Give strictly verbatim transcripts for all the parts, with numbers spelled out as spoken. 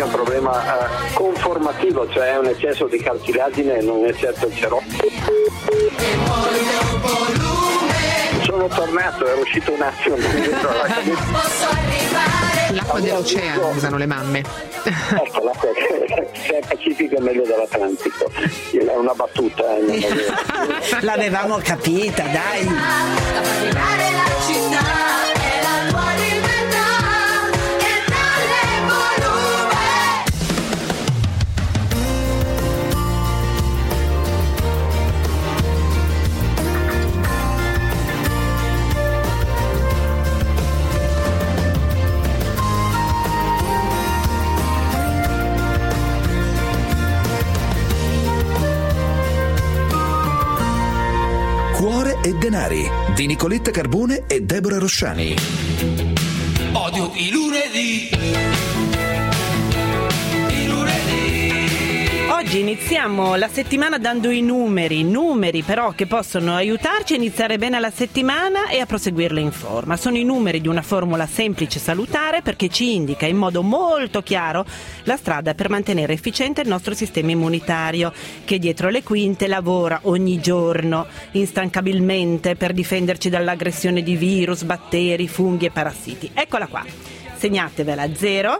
un problema eh, conformativo, cioè un eccesso di cartilagine, non è certo il cerotto. Sono tornato, ero uscito un attimo dentro la camisa. L'acqua dell'oceano usano le mamme. Ecco, l'acqua sia il Pacifico è meglio dell'Atlantico. È una battuta. Eh, L'avevamo capita, dai. Cuore e denari di Nicoletta Carbone e Deborah Rosciani. Odio i lunedì. I lunedì. Oggi iniziamo la settimana dando i numeri, numeri però che possono aiutarci a iniziare bene la settimana e a proseguirla in forma. Sono i numeri di una formula semplice e salutare perché ci indica in modo molto chiaro la strada per mantenere efficiente il nostro sistema immunitario, che dietro le quinte lavora ogni giorno instancabilmente per difenderci dall'aggressione di virus, batteri, funghi e parassiti. Eccola qua, segnatevela: zero,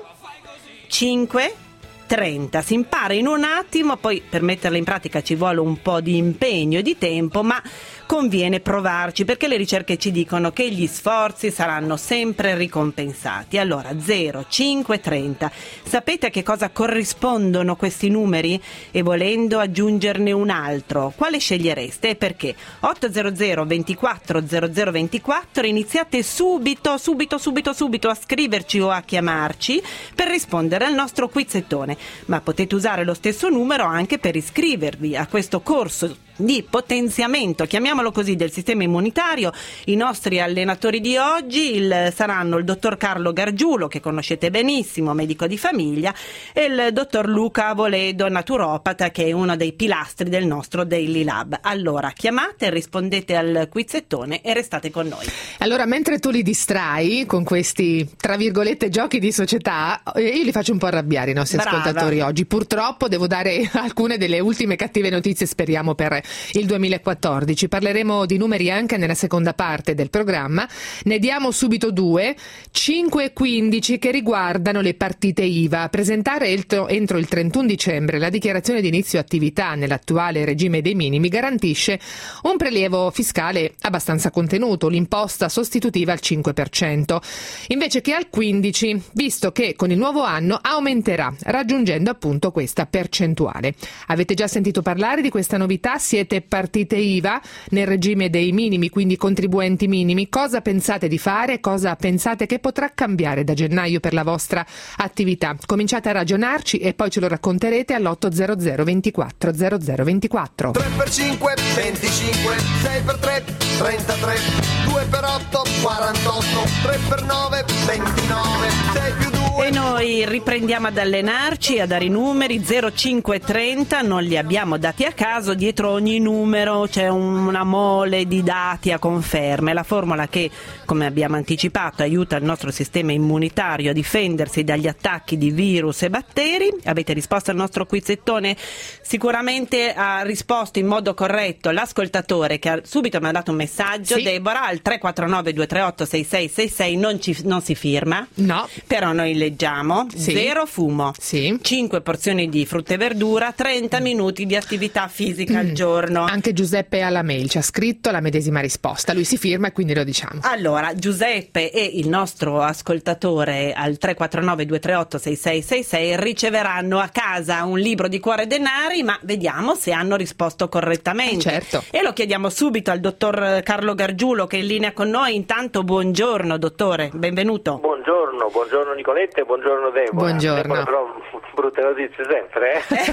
cinque, trenta. Si impara in un attimo, poi per metterla in pratica ci vuole un po' di impegno e di tempo, ma conviene provarci perché le ricerche ci dicono che gli sforzi saranno sempre ricompensati. Allora, zero, cinque, trenta. Sapete a che cosa corrispondono questi numeri? E volendo aggiungerne un altro, quale scegliereste e perché? otto zero zero ventiquattro zero zero ventiquattro. Iniziate subito, subito, subito, subito a scriverci o a chiamarci per rispondere al nostro quizzettone, ma potete usare lo stesso numero anche per iscrivervi a questo corso di potenziamento, chiamiamolo così, del sistema immunitario. I nostri allenatori di oggi il, saranno il dottor Carlo Gargiulo, che conoscete benissimo, medico di famiglia, e il dottor Luca Avoledo, naturopata, che è uno dei pilastri del nostro Daily Lab. Allora chiamate, rispondete al quizzettone e restate con noi. Allora, mentre tu li distrai con questi, tra virgolette, giochi di società, io li faccio un po' arrabbiare i nostri Brava. ascoltatori oggi. Purtroppo devo dare alcune delle ultime cattive notizie, speriamo, per il duemilaquattordici. Parleremo di numeri anche nella seconda parte del programma. Ne diamo subito due, cinque e quindici, che riguardano le partite I V A. Presentare entro il trentuno dicembre la dichiarazione di inizio attività nell'attuale regime dei minimi garantisce un prelievo fiscale abbastanza contenuto, l'imposta sostitutiva al cinque per cento, invece che al quindici, visto che con il nuovo anno aumenterà, raggiungendo appunto questa percentuale. Avete già sentito parlare di questa novità? Siete partite I V A nel regime dei minimi, quindi contribuenti minimi? Cosa pensate di fare? Cosa pensate che potrà cambiare da gennaio per la vostra attività? Cominciate a ragionarci e poi ce lo racconterete all'otto zero zero ventiquattro zero zero ventiquattro. tre per cinque, venticinque, sei per tre, trentatré, due per otto, quarantotto, tre per nove, ventinove, sei più due. E noi riprendiamo ad allenarci, a dare i numeri. Zero, cinque, trenta, non li abbiamo dati a caso, dietro ogni numero c'è una mole di dati a conferme. La formula che, come abbiamo anticipato, aiuta il nostro sistema immunitario a difendersi dagli attacchi di virus e batteri. Avete risposto al nostro quizzettone? Sicuramente ha risposto in modo corretto l'ascoltatore che ha subito mi ha dato un messaggio, sì. Deborah, al tre quattro nove due tre otto sei sei sei sei. Non, ci, non si firma, no, però noi leggiamo. Sì. Zero fumo, sì. cinque porzioni di frutta e verdura, trenta minuti di attività fisica al giorno. Anche Giuseppe alla mail ci ha scritto la medesima risposta, lui si firma e quindi lo diciamo. Allora, Giuseppe e il nostro ascoltatore al tre quattro nove due tre otto sei sei sei sei riceveranno a casa un libro di Cuore e Denari, ma vediamo se hanno risposto correttamente. Eh, certo. E lo chiediamo subito al dottor Carlo Gargiulo, che è in linea con noi. Intanto buongiorno dottore, benvenuto. Buongiorno, buongiorno Nicoletta e buongiorno Deborah. Buongiorno. Deborah, però brutte notizie sempre,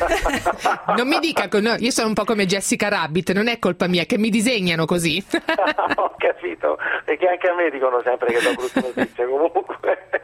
eh? Non mi dica, no, io sono un po' come Jessica Rabbit, non è colpa mia, che mi disegnano così. Ho capito, perché anche a me dicono sempre che do brutte notizie. Comunque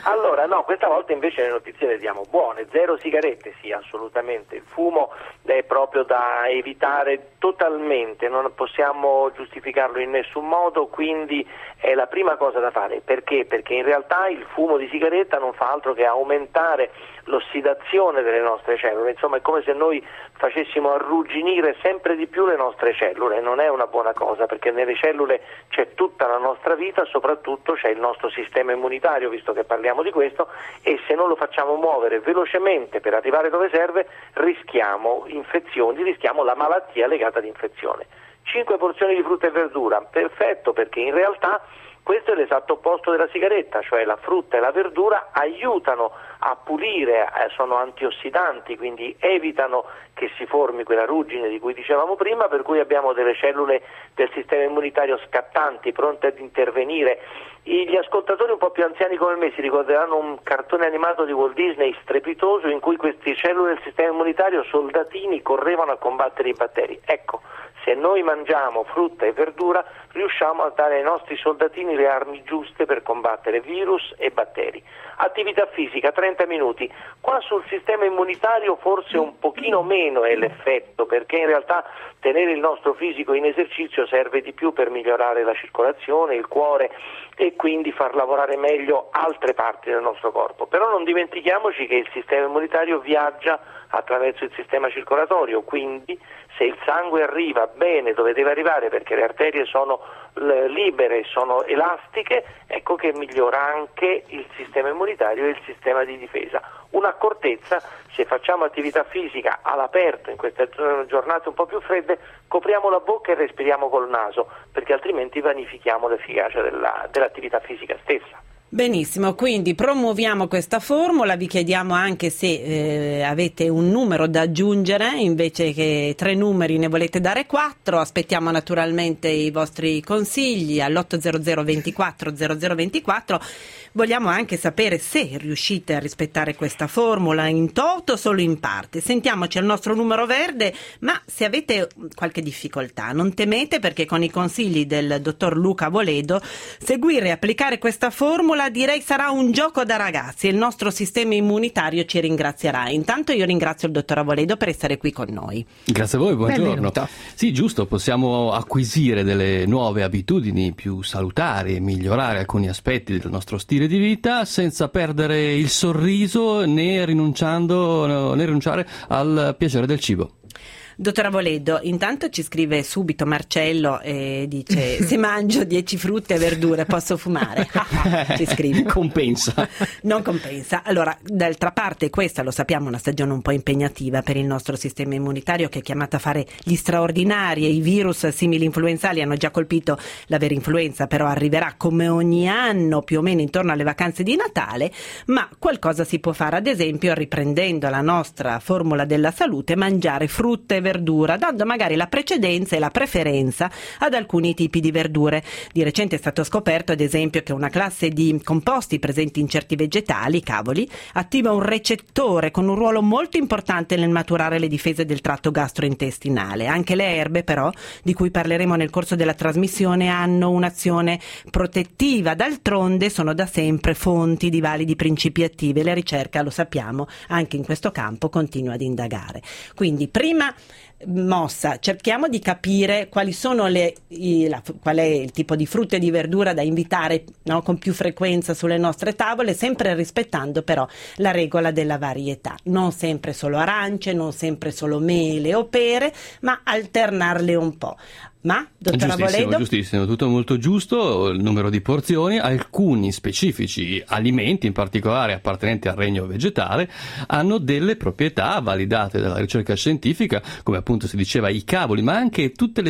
Allora no, questa volta invece le notizie le diamo buone. Zero sigarette, sì, assolutamente. Il fumo è proprio da evitare totalmente, non possiamo giustificarlo in nessun modo, quindi è la prima cosa da fare. Perché? Perché in realtà il fumo di sigaretta non fa altro che aumentare l'ossidazione delle nostre cellule, insomma è come se noi facessimo arrugginire sempre di più le nostre cellule. Non è una buona cosa, perché nelle cellule c'è tutta la nostra vita, soprattutto c'è il nostro sistema immunitario, visto che parliamo di questo, e se non lo facciamo muovere velocemente per arrivare dove serve rischiamo infezioni, rischiamo la malattia legata ad infezione. cinque porzioni di frutta e verdura, perfetto, perché in realtà questo è l'esatto opposto della sigaretta, cioè la frutta e la verdura aiutano a pulire, eh, sono antiossidanti, quindi evitano che si formi quella ruggine di cui dicevamo prima, per cui abbiamo delle cellule del sistema immunitario scattanti, pronte ad intervenire. Gli ascoltatori un po' più anziani come me si ricorderanno un cartone animato di Walt Disney strepitoso in cui queste cellule del sistema immunitario, soldatini, correvano a combattere i batteri. Ecco, se noi mangiamo frutta e verdura riusciamo a dare ai nostri soldatini le armi giuste per combattere virus e batteri. Attività fisica, trenta minuti. Qua sul sistema immunitario forse un pochino meno è l'effetto, perché in realtà tenere il nostro fisico in esercizio serve di più per migliorare la circolazione, il cuore e quindi far lavorare meglio altre parti del nostro corpo. Però non dimentichiamoci che il sistema immunitario viaggia attraverso il sistema circolatorio, quindi se il sangue arriva bene dove deve arrivare, perché le arterie sono libere, sono elastiche, ecco che migliora anche il sistema immunitario e il sistema di difesa. Un'accortezza: se facciamo attività fisica all'aperto in queste giornate un po' più fredde, copriamo la bocca e respiriamo col naso, perché altrimenti vanifichiamo l'efficacia della, dell'attività fisica stessa. Benissimo, quindi promuoviamo questa formula, vi chiediamo anche se eh, avete un numero da aggiungere, invece che tre numeri ne volete dare quattro, aspettiamo naturalmente i vostri consigli all'ottocento ventiquattro zero zero ventiquattro. Vogliamo anche sapere se riuscite a rispettare questa formula in toto o solo in parte. Sentiamoci al nostro numero verde, ma se avete qualche difficoltà non temete, perché con i consigli del dottor Luca Avoledo seguire e applicare questa formula direi sarà un gioco da ragazzi e il nostro sistema immunitario ci ringrazierà. Intanto io ringrazio il dottor Avoledo per essere qui con noi. Grazie a voi, buongiorno. Benvenuto. Sì, giusto, possiamo acquisire delle nuove abitudini più salutari e migliorare alcuni aspetti del nostro stile di vita senza perdere il sorriso né rinunciando né rinunciare al piacere del cibo. Dottor Avoledo, intanto ci scrive subito Marcello e dice: se mangio dieci frutte e verdure posso fumare? Ci scrive. Compensa. Non compensa. Allora, d'altra parte questa, lo sappiamo, è una stagione un po' impegnativa per il nostro sistema immunitario, che è chiamato a fare gli straordinari, e i virus simili influenzali hanno già colpito la vera influenza, però arriverà come ogni anno più o meno intorno alle vacanze di Natale, ma qualcosa si può fare, ad esempio riprendendo la nostra formula della salute, mangiare frutta e verdura, dando magari la precedenza e la preferenza ad alcuni tipi di verdure. Di recente è stato scoperto, ad esempio, che una classe di composti presenti in certi vegetali, cavoli, attiva un recettore con un ruolo molto importante nel maturare le difese del tratto gastrointestinale. Anche le erbe, però, di cui parleremo nel corso della trasmissione, hanno un'azione protettiva. D'altronde sono da sempre fonti di validi principi attivi e la ricerca, lo sappiamo, anche in questo campo continua ad indagare. Quindi prima mossa, cerchiamo di capire quali sono le, i, la, qual è il tipo di frutta e di verdura da invitare, no, con più frequenza sulle nostre tavole, sempre rispettando però la regola della varietà. Non sempre solo arance, non sempre solo mele o pere, ma alternarle un po'. Ma, dottor Avoledo? Giustissimo, giustissimo, tutto molto giusto, il numero di porzioni, alcuni specifici alimenti, in particolare appartenenti al regno vegetale, hanno delle proprietà validate dalla ricerca scientifica, come appunto si diceva i cavoli, ma anche tutte le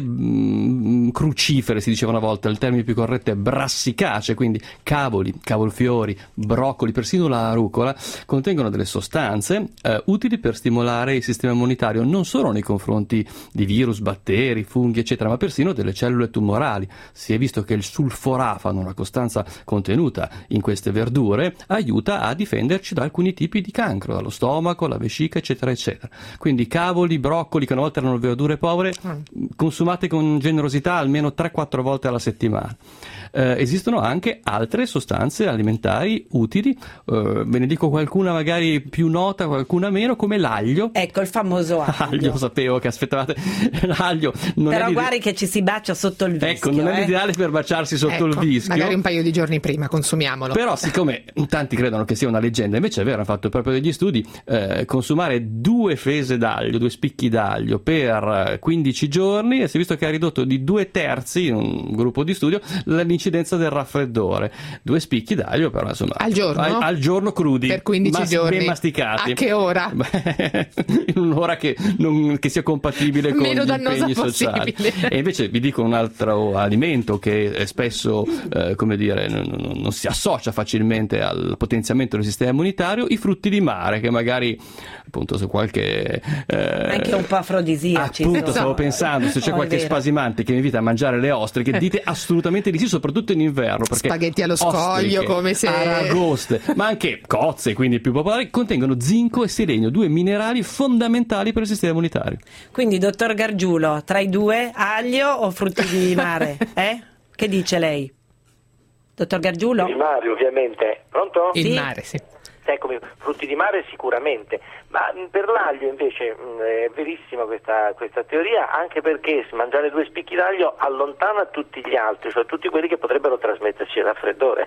mm, crucifere, si diceva una volta, il termine più corretto è brassicacee, quindi cavoli, cavolfiori, broccoli, persino la rucola, contengono delle sostanze eh, utili per stimolare il sistema immunitario, non solo nei confronti di virus, batteri, funghi, eccetera, ma persino delle cellule tumorali. Si è visto che il sulforafano, una costanza contenuta in queste verdure, aiuta a difenderci da alcuni tipi di cancro, dallo stomaco, la vescica, eccetera, eccetera. Quindi cavoli, broccoli, che una volta erano verdure povere, consumate con generosità almeno tre quattro volte alla settimana. Eh, esistono anche altre sostanze alimentari utili, eh, ve ne dico qualcuna magari più nota, qualcuna meno, come l'aglio. Ecco, il famoso aglio. Aglio, sapevo che aspettavate. L'aglio non Però è guardi che ci si bacia sotto il vischio. Ecco, non è eh. l'ideale per baciarsi sotto Ecco, il vischio. magari un paio di giorni prima consumiamolo. Però siccome tanti credono che sia una leggenda, invece è vero, hanno fatto proprio degli studi, eh, consumare due fese d'aglio, due spicchi d'aglio per quindici giorni, e si è visto che ha ridotto di due terzi, in un gruppo di studio, l'incidenza del raffreddore. Due spicchi d'aglio però insomma al giorno? Al, al giorno crudi. Per quindici mas- giorni. Ben masticati. A che ora? Beh, in un'ora che, non, che sia compatibile con Meno gli impegni sociali. possibile. E invece vi dico un altro alimento che è spesso, eh, come dire, non, non, non si associa facilmente al potenziamento del sistema immunitario, i frutti di mare, che magari appunto se qualche eh, anche un po' afrodisiaci. appunto insomma. stavo pensando, se c'è Oh, qualche spasimante che mi invita a mangiare le ostriche, dite assolutamente di sì, soprattutto in inverno, perché spaghetti allo scoglio, ostriche, come se aragoste, ma anche cozze, quindi più popolari, contengono zinco e selenio, due minerali fondamentali per il sistema immunitario. Quindi, dottor Gargiulo, tra i due, aglio o frutti di mare? Eh? Che dice lei? Dottor Gargiulo? Il mare, ovviamente. Pronto? il Sì. mare, sì. Eccomi, frutti di mare sicuramente, ma mh, per l'aglio invece mh, è verissima questa, questa teoria, anche perché mangiare due spicchi d'aglio allontana tutti gli altri, cioè tutti quelli che potrebbero trasmetterci il raffreddore.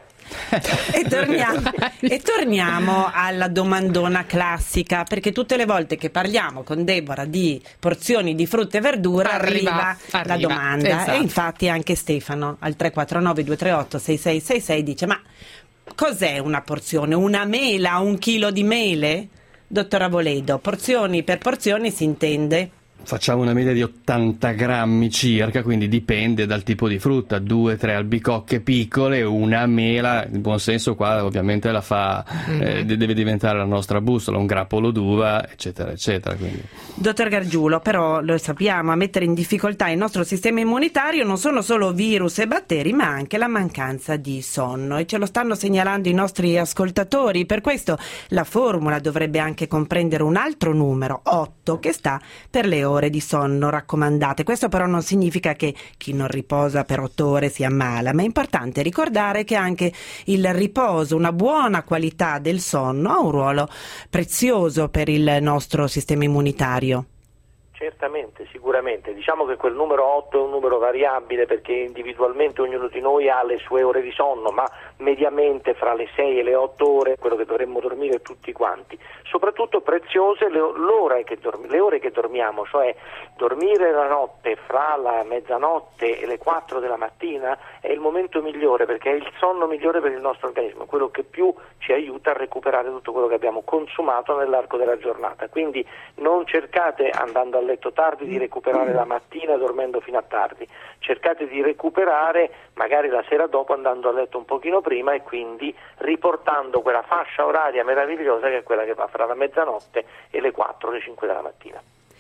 E torniamo, e torniamo alla domandona classica, perché tutte le volte che parliamo con Deborah di porzioni di frutta e verdura arriva, Arriva, la arriva, domanda, esatto. E infatti anche Stefano al tre quattro nove due tre otto sei sei sei sei dice: ma cos'è una porzione? Una mela? Un chilo di mele? Dottor Avoledo, porzioni per porzioni si intende? Facciamo una media di ottanta grammi circa, quindi dipende dal tipo di frutta, due tre albicocche piccole, una mela, il buon senso qua ovviamente la fa, mm-hmm. eh, deve diventare la nostra bussola, un grappolo d'uva, eccetera, eccetera. Quindi. Dottor Gargiulo, però lo sappiamo, a mettere in difficoltà il nostro sistema immunitario non sono solo virus e batteri, ma anche la mancanza di sonno, e ce lo stanno segnalando i nostri ascoltatori. Per questo la formula dovrebbe anche comprendere un altro numero, otto, che sta per le ore di sonno raccomandate. Questo però non significa che chi non riposa per otto ore si ammala, ma è importante ricordare che anche il riposo, una buona qualità del sonno, ha un ruolo prezioso per il nostro sistema immunitario. Certamente, sicuramente. Diciamo che quel numero otto è un numero variabile, perché individualmente ognuno di noi ha le sue ore di sonno, ma mediamente fra le sei e le otto ore, quello che dovremmo dormire tutti quanti. Soprattutto preziose le, l'ora che dormi, le ore che dormiamo, cioè dormire la notte fra la mezzanotte e le quattro della mattina è il momento migliore, perché è il sonno migliore per il nostro organismo, quello che più ci aiuta a recuperare tutto quello che abbiamo consumato nell'arco della giornata. Quindi non cercate, andando a letto tardi, di recuperare la mattina dormendo fino a tardi, cercate di recuperare magari la sera dopo andando a letto un pochino prima, e quindi riportando quella fascia oraria meravigliosa che è quella che va fra la mezzanotte e le quattro o le cinque della mattina.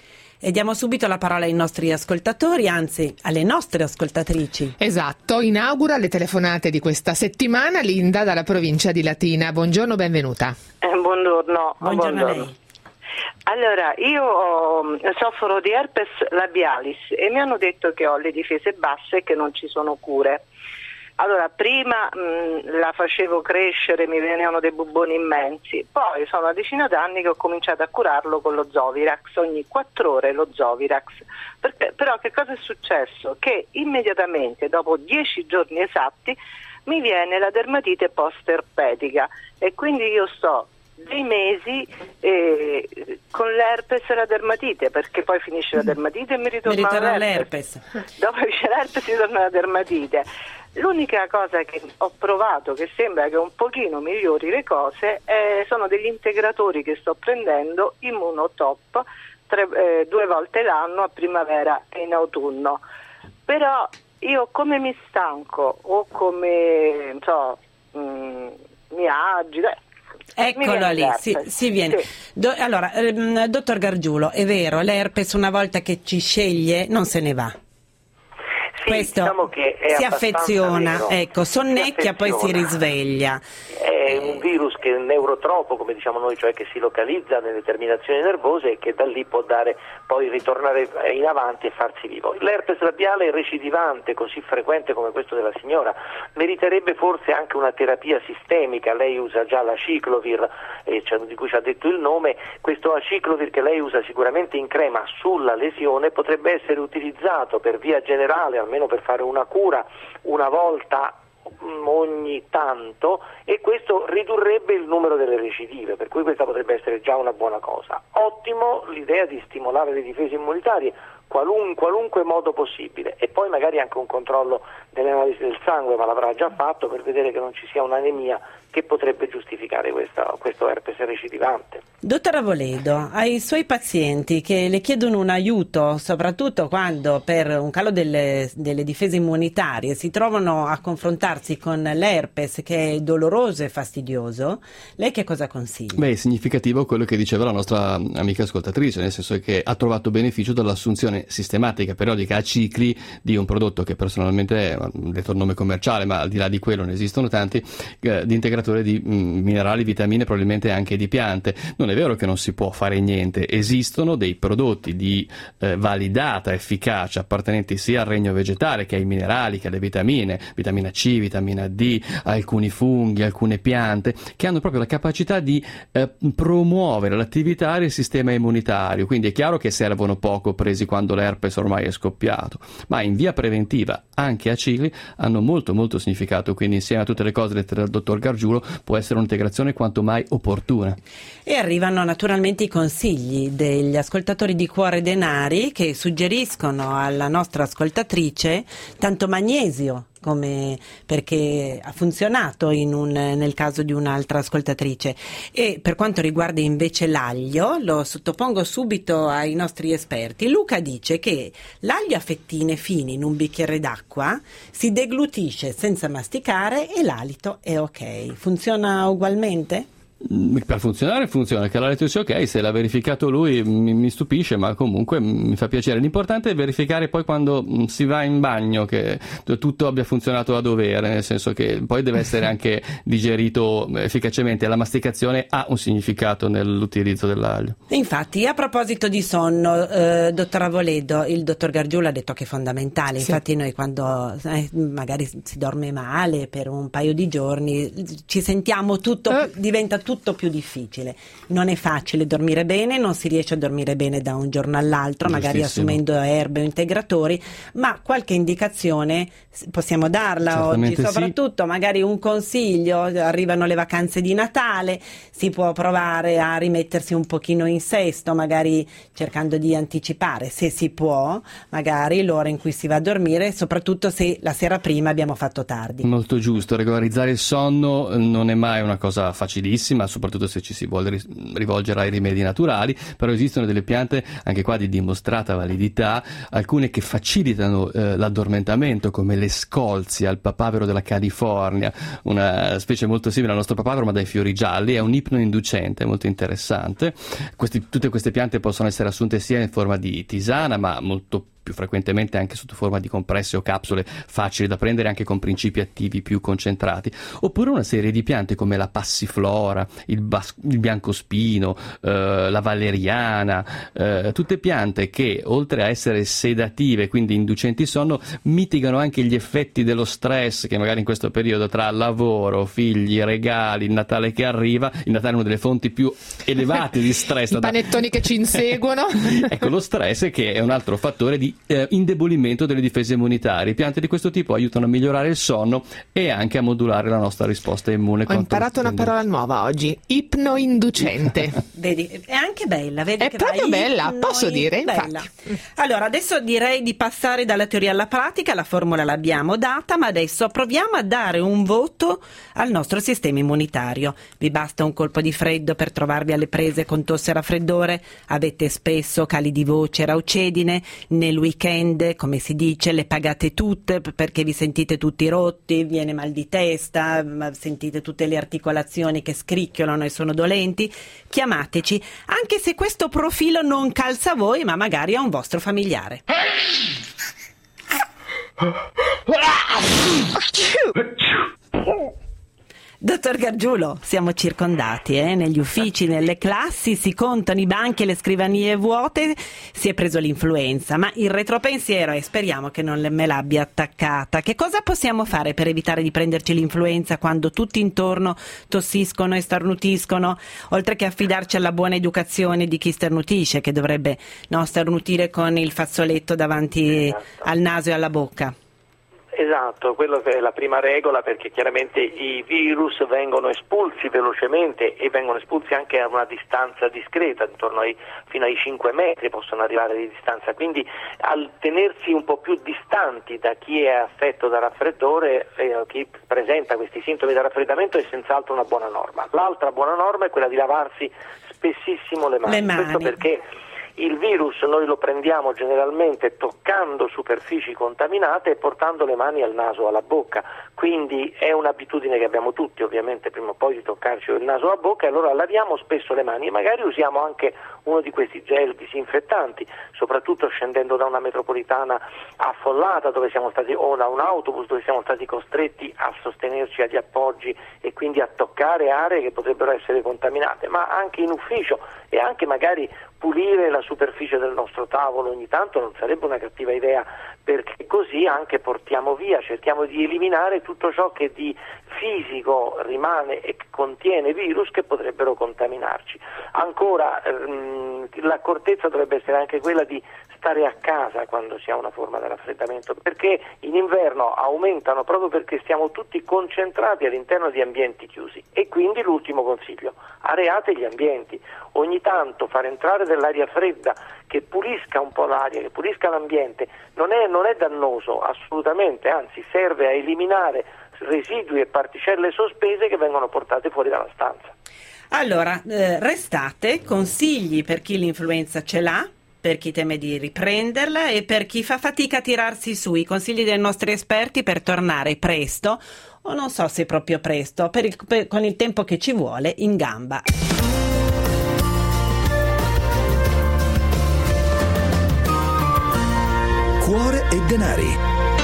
E diamo subito la parola ai nostri ascoltatori, anzi alle nostre ascoltatrici. Esatto, inaugura le telefonate di questa settimana Linda dalla provincia di Latina. Buongiorno, benvenuta. Eh, buongiorno. Buongiorno, buongiorno. a lei. Allora, io ho, soffro di herpes labialis e mi hanno detto che ho le difese basse e che non ci sono cure. Allora, prima mh, la facevo crescere, mi venivano dei bubboni immensi, poi sono una decina d'anni che ho cominciato a curarlo con lo Zovirax, ogni quattro ore lo Zovirax. Perché, però che cosa è successo? Che immediatamente, dopo dieci giorni esatti, mi viene la dermatite post-erpetica, e quindi io sto dei mesi eh, con l'herpes e la dermatite, perché poi finisce la dermatite e mi ritorna, mi ritorna l'herpes. l'herpes. Dopo c'è l'herpes mi torna la dermatite. L'unica cosa che ho provato, che sembra che un pochino migliori le cose, eh, sono degli integratori che sto prendendo, Immunotop, tre, eh, due volte l'anno, a primavera e in autunno. Però io come mi stanco o come non so, mh, mi agito, Eccolo lì, si, si viene. Sì. Do, allora, ehm, dottor Gargiulo, è vero, l'herpes una volta che ci sceglie non se ne va. Sì, questo diciamo che è si affeziona, vero. ecco, sonnecchia, si poi si risveglia. È un virus che è neurotropo, come diciamo noi, cioè che si localizza nelle terminazioni nervose e che da lì può dare, poi ritornare in avanti e farsi vivo. L'herpes labiale recidivante, così frequente come questo della signora, meriterebbe forse anche una terapia sistemica. Lei usa già l'aciclovir, eh, cioè, di cui ci ha detto il nome. Questo aciclovir che lei usa sicuramente in crema sulla lesione potrebbe essere utilizzato per via generale, almeno per fare una cura una volta ogni tanto, e questo ridurrebbe il numero delle recidive, per cui questa potrebbe essere già una buona cosa. Ottimo l'idea di stimolare le difese immunitarie qualun, qualunque modo possibile, e poi magari anche un controllo delle analisi del sangue, ma l'avrà già fatto, per vedere che non ci sia un'anemia che potrebbe giustificare questa, questo herpes recidivante. Dottor Avoledo, ai suoi pazienti che le chiedono un aiuto, soprattutto quando per un calo delle, delle difese immunitarie si trovano a confrontarsi con l'herpes, che è doloroso e fastidioso, lei che cosa consiglia? Beh, è significativo quello che diceva la nostra amica ascoltatrice, nel senso che ha trovato beneficio dall'assunzione sistematica, periodica, a cicli, di un prodotto che personalmente, detto il nome commerciale, ma al di là di quello ne esistono tanti, eh, di integrazione di mh, minerali, vitamine, probabilmente anche di piante. Non è vero che non si può fare niente, esistono dei prodotti di eh, validata efficacia appartenenti sia al regno vegetale che ai minerali, che alle vitamine, vitamina C, vitamina D, alcuni funghi, alcune piante, che hanno proprio la capacità di eh, promuovere l'attività del sistema immunitario. Quindi è chiaro che servono poco presi quando l'herpes ormai è scoppiato, ma in via preventiva, anche a cicli, hanno molto molto significato. Quindi insieme a tutte le cose dette dal dottor Gargiulo può essere un'integrazione quanto mai opportuna. E arrivano naturalmente i consigli degli ascoltatori di Cuore Denari, che suggeriscono alla nostra ascoltatrice tanto magnesio, come perché ha funzionato in un, nel caso di un'altra ascoltatrice. E per quanto riguarda invece l'aglio, lo sottopongo subito ai nostri esperti. Luca dice che l'aglio a fettine fine in un bicchiere d'acqua si deglutisce senza masticare e l'alito è ok. Funziona ugualmente? Per funzionare funziona, che l'alito sia ok, se l'ha verificato lui mi, mi stupisce, ma comunque mi fa piacere. L'importante è verificare poi quando si va in bagno che tutto abbia funzionato a dovere, nel senso che poi deve essere anche digerito efficacemente. La masticazione ha un significato nell'utilizzo dell'aglio. Infatti, a proposito di sonno, eh, dottor Avoledo, il dottor Gargiulo ha detto che è fondamentale. Sì. Infatti noi quando eh, magari si dorme male per un paio di giorni ci sentiamo tutto, eh. diventa tutto più difficile. Non è facile dormire bene, non si riesce a dormire bene da un giorno all'altro, magari assumendo erbe o integratori, ma qualche indicazione possiamo darla. Certamente oggi, soprattutto sì. Magari un consiglio: arrivano le vacanze di Natale, si può provare a rimettersi un pochino in sesto, magari cercando di anticipare, se si può, magari l'ora in cui si va a dormire, soprattutto se la sera prima abbiamo fatto tardi. Molto giusto, regolarizzare il sonno non è mai una cosa facilissima, soprattutto se ci si vuole rivolgere ai rimedi naturali, però esistono delle piante anche qua di dimostrata validità, alcune che facilitano eh, l'addormentamento, come le scolzie, il papavero della California, una specie molto simile al nostro papavero ma dai fiori gialli, è un ipnoinducente molto interessante. Questi, tutte queste piante possono essere assunte sia in forma di tisana, ma molto più frequentemente anche sotto forma di compresse o capsule facili da prendere, anche con principi attivi più concentrati, oppure una serie di piante come la passiflora, il, bas- il biancospino, eh, la valeriana, eh, tutte piante che oltre a essere sedative, quindi inducenti sonno, mitigano anche gli effetti dello stress che magari in questo periodo, tra lavoro, figli, regali, il Natale che arriva, il Natale è una delle fonti più elevate di stress. I panettoni da... che ci inseguono. Ecco, lo stress che è un altro fattore di Eh, indebolimento delle difese immunitarie. Piante di questo tipo aiutano a migliorare il sonno e anche a modulare la nostra risposta immune. Ho imparato una parola nuova oggi: ipnoinducente. Vedi, è anche bella, vedi è che proprio bella, ipnoi... posso dire, bella. Infatti. Allora, adesso direi di passare dalla teoria alla pratica. La formula l'abbiamo data, ma adesso proviamo a dare un voto al nostro sistema immunitario. Vi basta un colpo di freddo per trovarvi alle prese con tosse e raffreddore? Avete spesso cali di voce, raucedine? Nel weekend, come si dice, le pagate tutte perché vi sentite tutti rotti, viene mal di testa, sentite tutte le articolazioni che scricchiolano e sono dolenti? Chiamateci, anche se questo profilo non calza a voi, ma magari a un vostro familiare. Dottor Gargiulo, siamo circondati, eh? Negli uffici, nelle classi, si contano i banchi e le scrivanie vuote, si è preso l'influenza, ma il retropensiero è, speriamo che non me l'abbia attaccata. Che cosa possiamo fare per evitare di prenderci l'influenza quando tutti intorno tossiscono e starnutiscono, oltre che affidarci alla buona educazione di chi starnutisce, che dovrebbe no, starnutire con il fazzoletto davanti esatto. al naso e alla bocca? Esatto, quello che è la prima regola, perché chiaramente i virus vengono espulsi velocemente e vengono espulsi anche a una distanza discreta, intorno ai, fino ai cinque metri possono arrivare di distanza, quindi al tenersi un po' più distanti da chi è affetto da raffreddore, eh, chi presenta questi sintomi da raffreddamento, è senz'altro una buona norma. L'altra buona norma è quella di lavarsi spessissimo le mani, le mani. Questo perché il virus noi lo prendiamo generalmente toccando superfici contaminate e portando le mani al naso o alla bocca, quindi è un'abitudine che abbiamo tutti ovviamente prima o poi di toccarci il naso o la bocca, e allora laviamo spesso le mani e magari usiamo anche uno di questi gel disinfettanti, soprattutto scendendo da una metropolitana affollata dove siamo stati, o da un autobus dove siamo stati costretti a sostenerci agli appoggi e quindi a toccare aree che potrebbero essere contaminate, ma anche in ufficio, e anche magari pulire la superficie del nostro tavolo ogni tanto non sarebbe una cattiva idea, perché così anche portiamo via, cerchiamo di eliminare tutto ciò che di fisico rimane e contiene virus che potrebbero contaminarci. Ancora ehm, l'accortezza dovrebbe essere anche quella di stare a casa quando si ha una forma di raffreddamento, perché in inverno aumentano proprio perché stiamo tutti concentrati all'interno di ambienti chiusi. E quindi l'ultimo consiglio: areate gli ambienti, ogni tanto far entrare dell'aria fredda che pulisca un po' l'aria, che pulisca l'ambiente, non è, non è dannoso assolutamente, anzi serve a eliminare residui e particelle sospese che vengono portate fuori dalla stanza. Allora, eh, restate consigli per chi l'influenza ce l'ha, per chi teme di riprenderla e per chi fa fatica a tirarsi su, i consigli dei nostri esperti per tornare presto, o non so se proprio presto, per il, per, con il tempo che ci vuole, in gamba. Cuore e denari.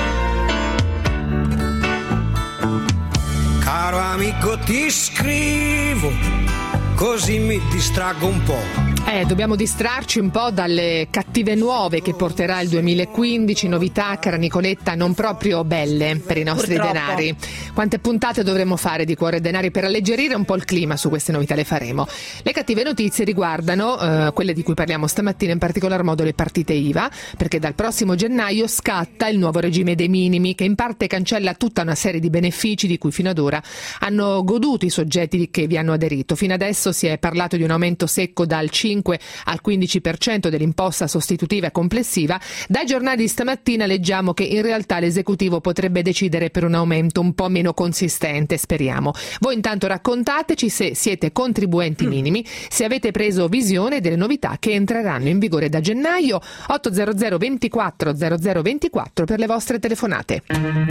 Caro amico, ti scrivo, così mi distraggo un po'. Eh, dobbiamo distrarci un po' dalle cattive nuove che porterà il duemilaquindici, novità, cara Nicoletta, non proprio belle per i nostri Purtroppo. denari. Quante puntate dovremo fare di Cuore e Denari per alleggerire un po' il clima? Su queste novità le faremo. Le cattive notizie riguardano eh, quelle di cui parliamo stamattina, in particolar modo le partite I V A, perché dal prossimo gennaio scatta il nuovo regime dei minimi, che in parte cancella tutta una serie di benefici di cui fino ad ora hanno goduto i soggetti che vi hanno aderito. Fino adesso si è parlato di un aumento secco dal cinque al quindici per cento dell'imposta sostitutiva complessiva. Dai giornali di stamattina leggiamo che in realtà l'esecutivo potrebbe decidere per un aumento un po' meno consistente, speriamo. Voi intanto raccontateci se siete contribuenti minimi, se avete preso visione delle novità che entreranno in vigore da gennaio. otto zero zero ventiquattro zero zero ventiquattro per le vostre telefonate.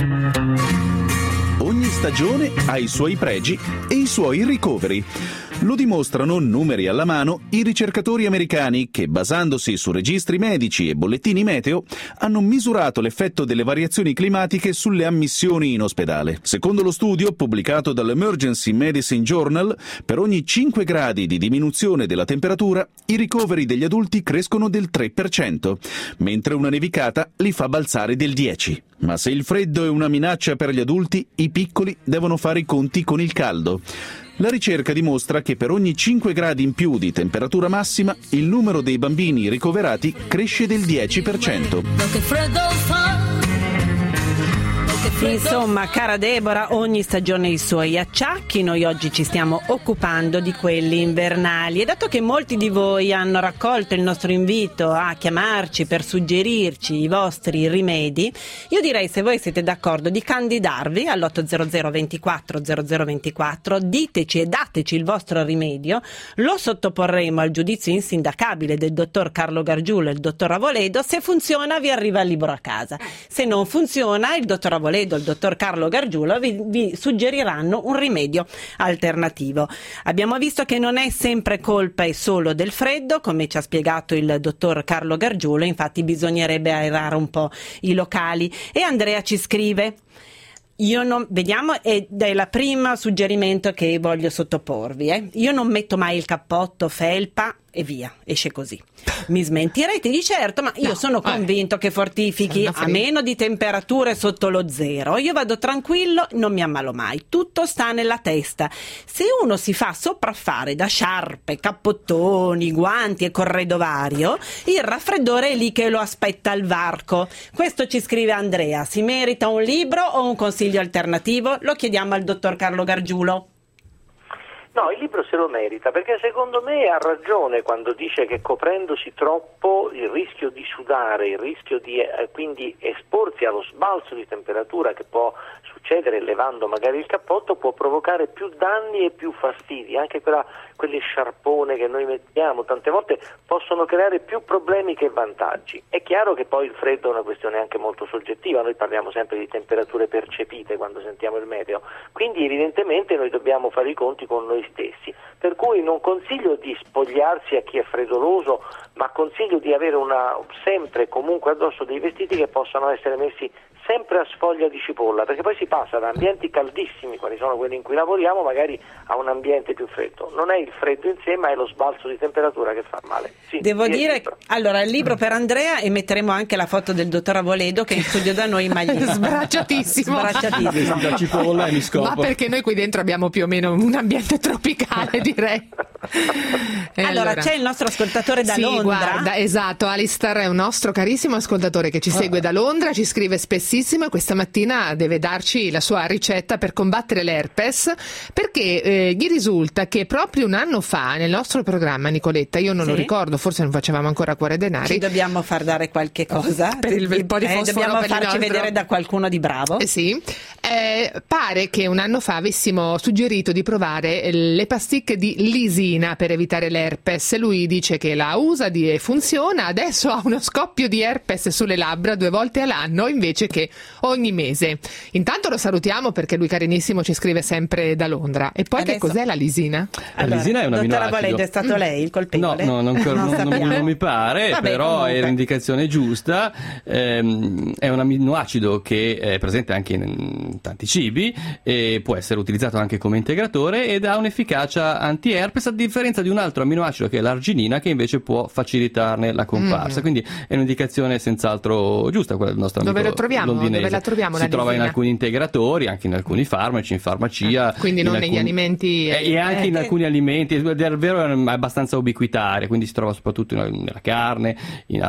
Ogni stagione ha i suoi pregi e i suoi ricoveri. Lo dimostrano, numeri alla mano, i ricercatori americani che, basandosi su registri medici e bollettini meteo, hanno misurato l'effetto delle variazioni climatiche sulle ammissioni in ospedale. Secondo lo studio, pubblicato dall'Emergency Medicine Journal, per ogni cinque gradi di diminuzione della temperatura, i ricoveri degli adulti crescono del tre per cento, mentre una nevicata li fa balzare del dieci per cento. Ma se il freddo è una minaccia per gli adulti, i piccoli devono fare i conti con il caldo. La ricerca dimostra che per ogni cinque gradi in più di temperatura massima, il numero dei bambini ricoverati cresce del dieci per cento. Insomma, cara Deborah, ogni stagione ha i suoi acciacchi. Noi oggi ci stiamo occupando di quelli invernali, e dato che molti di voi hanno raccolto il nostro invito a chiamarci per suggerirci i vostri rimedi, io direi, se voi siete d'accordo, di candidarvi all'otto zero zero ventiquattro zero zero ventiquattro, diteci e dateci il vostro rimedio, lo sottoporremo al giudizio insindacabile del dottor Carlo Gargiulo e il dottor Avoledo. Se funziona vi arriva il libro a casa, se non funziona il dottor Avoledo Boledo, il dottor Carlo Gargiulo vi, vi suggeriranno un rimedio alternativo. Abbiamo visto che non è sempre colpa e solo del freddo, come ci ha spiegato il dottor Carlo Gargiulo, infatti bisognerebbe aerare un po' i locali. E Andrea ci scrive: io non, vediamo, ed è il primo suggerimento che voglio sottoporvi. Eh. Io non metto mai il cappotto, felpa e via, esce così. Mi smentirete di certo, ma io no, sono convinto eh. che fortifichi a meno di temperature sotto lo zero. Io vado tranquillo, non mi ammalo mai. Tutto sta nella testa. Se uno si fa sopraffare da sciarpe, cappottoni, guanti e corredovario, il raffreddore è lì che lo aspetta al varco. Questo ci scrive Andrea. Si merita un libro o un consiglio alternativo? Lo chiediamo al dottor Carlo Gargiulo. No, il libro se lo merita, perché secondo me ha ragione quando dice che coprendosi troppo il rischio di sudare, il rischio di eh, quindi esporsi allo sbalzo di temperatura che può succedere levando magari il cappotto può provocare più danni e più fastidi. Anche quella, quelle sciarpone che noi mettiamo tante volte possono creare più problemi che vantaggi. È chiaro che poi il freddo è una questione anche molto soggettiva, noi parliamo sempre di temperature percepite quando sentiamo il meteo, quindi evidentemente noi dobbiamo fare i conti con noi stessi, per cui non consiglio di spogliarsi a chi è freddoloso, ma consiglio di avere una, sempre comunque addosso dei vestiti che possano essere messi sempre a sfoglia di cipolla, perché poi si passa da ambienti caldissimi, quali sono quelli in cui lavoriamo, magari a un ambiente più freddo. Non è il freddo in sé, ma è lo sbalzo di temperatura che fa male. Sì, Devo dire, allora, il libro per Andrea, e metteremo anche la foto del dottor Avoledo che è in studio da noi in maglietta. Sbracciatissimo. Sbracciatissimo. Da cipolla e mi scopo. Ma perché noi qui dentro abbiamo più o meno un ambiente tropicale, direi. Allora, allora, c'è il nostro ascoltatore da sì, Londra. Guarda, esatto, Alistair è un nostro carissimo ascoltatore che ci segue da Londra, ci scrive spessissimo e questa mattina deve darci la sua ricetta per combattere l'herpes, perché eh, gli risulta che proprio un anno fa nel nostro programma, Nicoletta, io non sì. lo ricordo, forse non facevamo ancora Cuore e Denari, ci dobbiamo far dare qualche cosa per il, il po' di fosforo, eh, dobbiamo per farci nostro... vedere da qualcuno di bravo. Eh sì, eh, pare che un anno fa avessimo suggerito di provare le pasticche di lisina per evitare l'herpes. Lui dice che la usa e funziona, adesso ha uno scoppio di herpes sulle labbra due volte all'anno invece che ogni mese. Intanto lo salutiamo perché lui carinissimo ci scrive sempre da Londra. E poi adesso... che cos'è la lisina? La allora, lisina è un aminoacido. Dottora Voledo, è stato lei il colpevole? No, no non, non, non, non mi pare, Vabbè, però comunque. È l'indicazione giusta. Ehm, è un aminoacido che è presente anche in tanti cibi e può essere utilizzato anche come integratore ed ha un'efficacia anti-herpes, a differenza di un altro aminoacido che è l'arginina, che invece può facilitarne la comparsa. Mm. Quindi è un'indicazione senz'altro giusta quella del nostro amico Dove lo troviamo? londinese. Dove la troviamo? Si la trova lisina? in alcuni integratori, anche in alcuni farmaci, in farmacia. Ah, quindi non alcuni... negli alimenti. E, e anche eh, in alcuni alimenti, è davvero è abbastanza ubiquitaria, quindi si trova soprattutto nella carne, in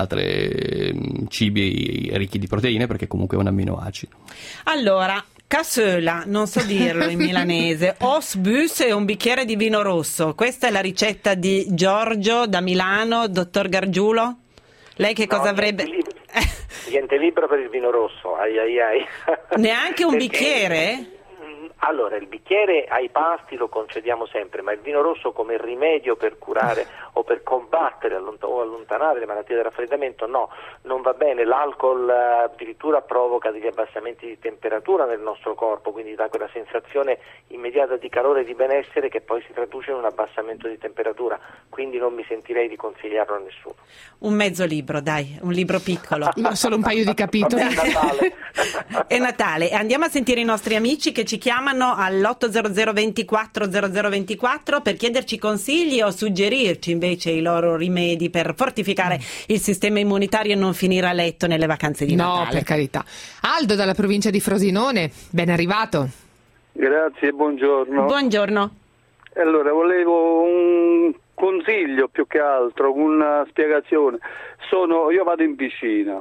altri cibi ricchi di proteine, perché comunque è un amminoacido. Allora, cassola, non so dirlo in milanese, osbus e un bicchiere di vino rosso. Questa è la ricetta di Giorgio da Milano, dottor Gargiulo. Lei che no, cosa avrebbe? Niente libro, niente libro per il vino rosso, ai ai ai. Neanche un Perché... bicchiere? Allora, il bicchiere ai pasti lo concediamo sempre, ma il vino rosso come rimedio per curare o per combattere o allontanare le malattie del raffreddamento no, non va bene. L'alcol addirittura provoca degli abbassamenti di temperatura nel nostro corpo, quindi dà quella sensazione immediata di calore e di benessere che poi si traduce in un abbassamento di temperatura, quindi non mi sentirei di consigliarlo a nessuno. Un mezzo libro, dai, un libro piccolo. No, solo un paio di capitoli. È Natale. È Natale. E andiamo a sentire i nostri amici che ci chiamano all'otto zero zero ventiquattro zero zero ventiquattro per chiederci consigli o suggerirci invece i loro rimedi per fortificare il sistema immunitario e non finire a letto nelle vacanze di Natale. No, per carità. Aldo dalla provincia di Frosinone, ben arrivato. Grazie, buongiorno. Buongiorno. Allora, volevo un consiglio più che altro, una spiegazione. Sono, io vado in piscina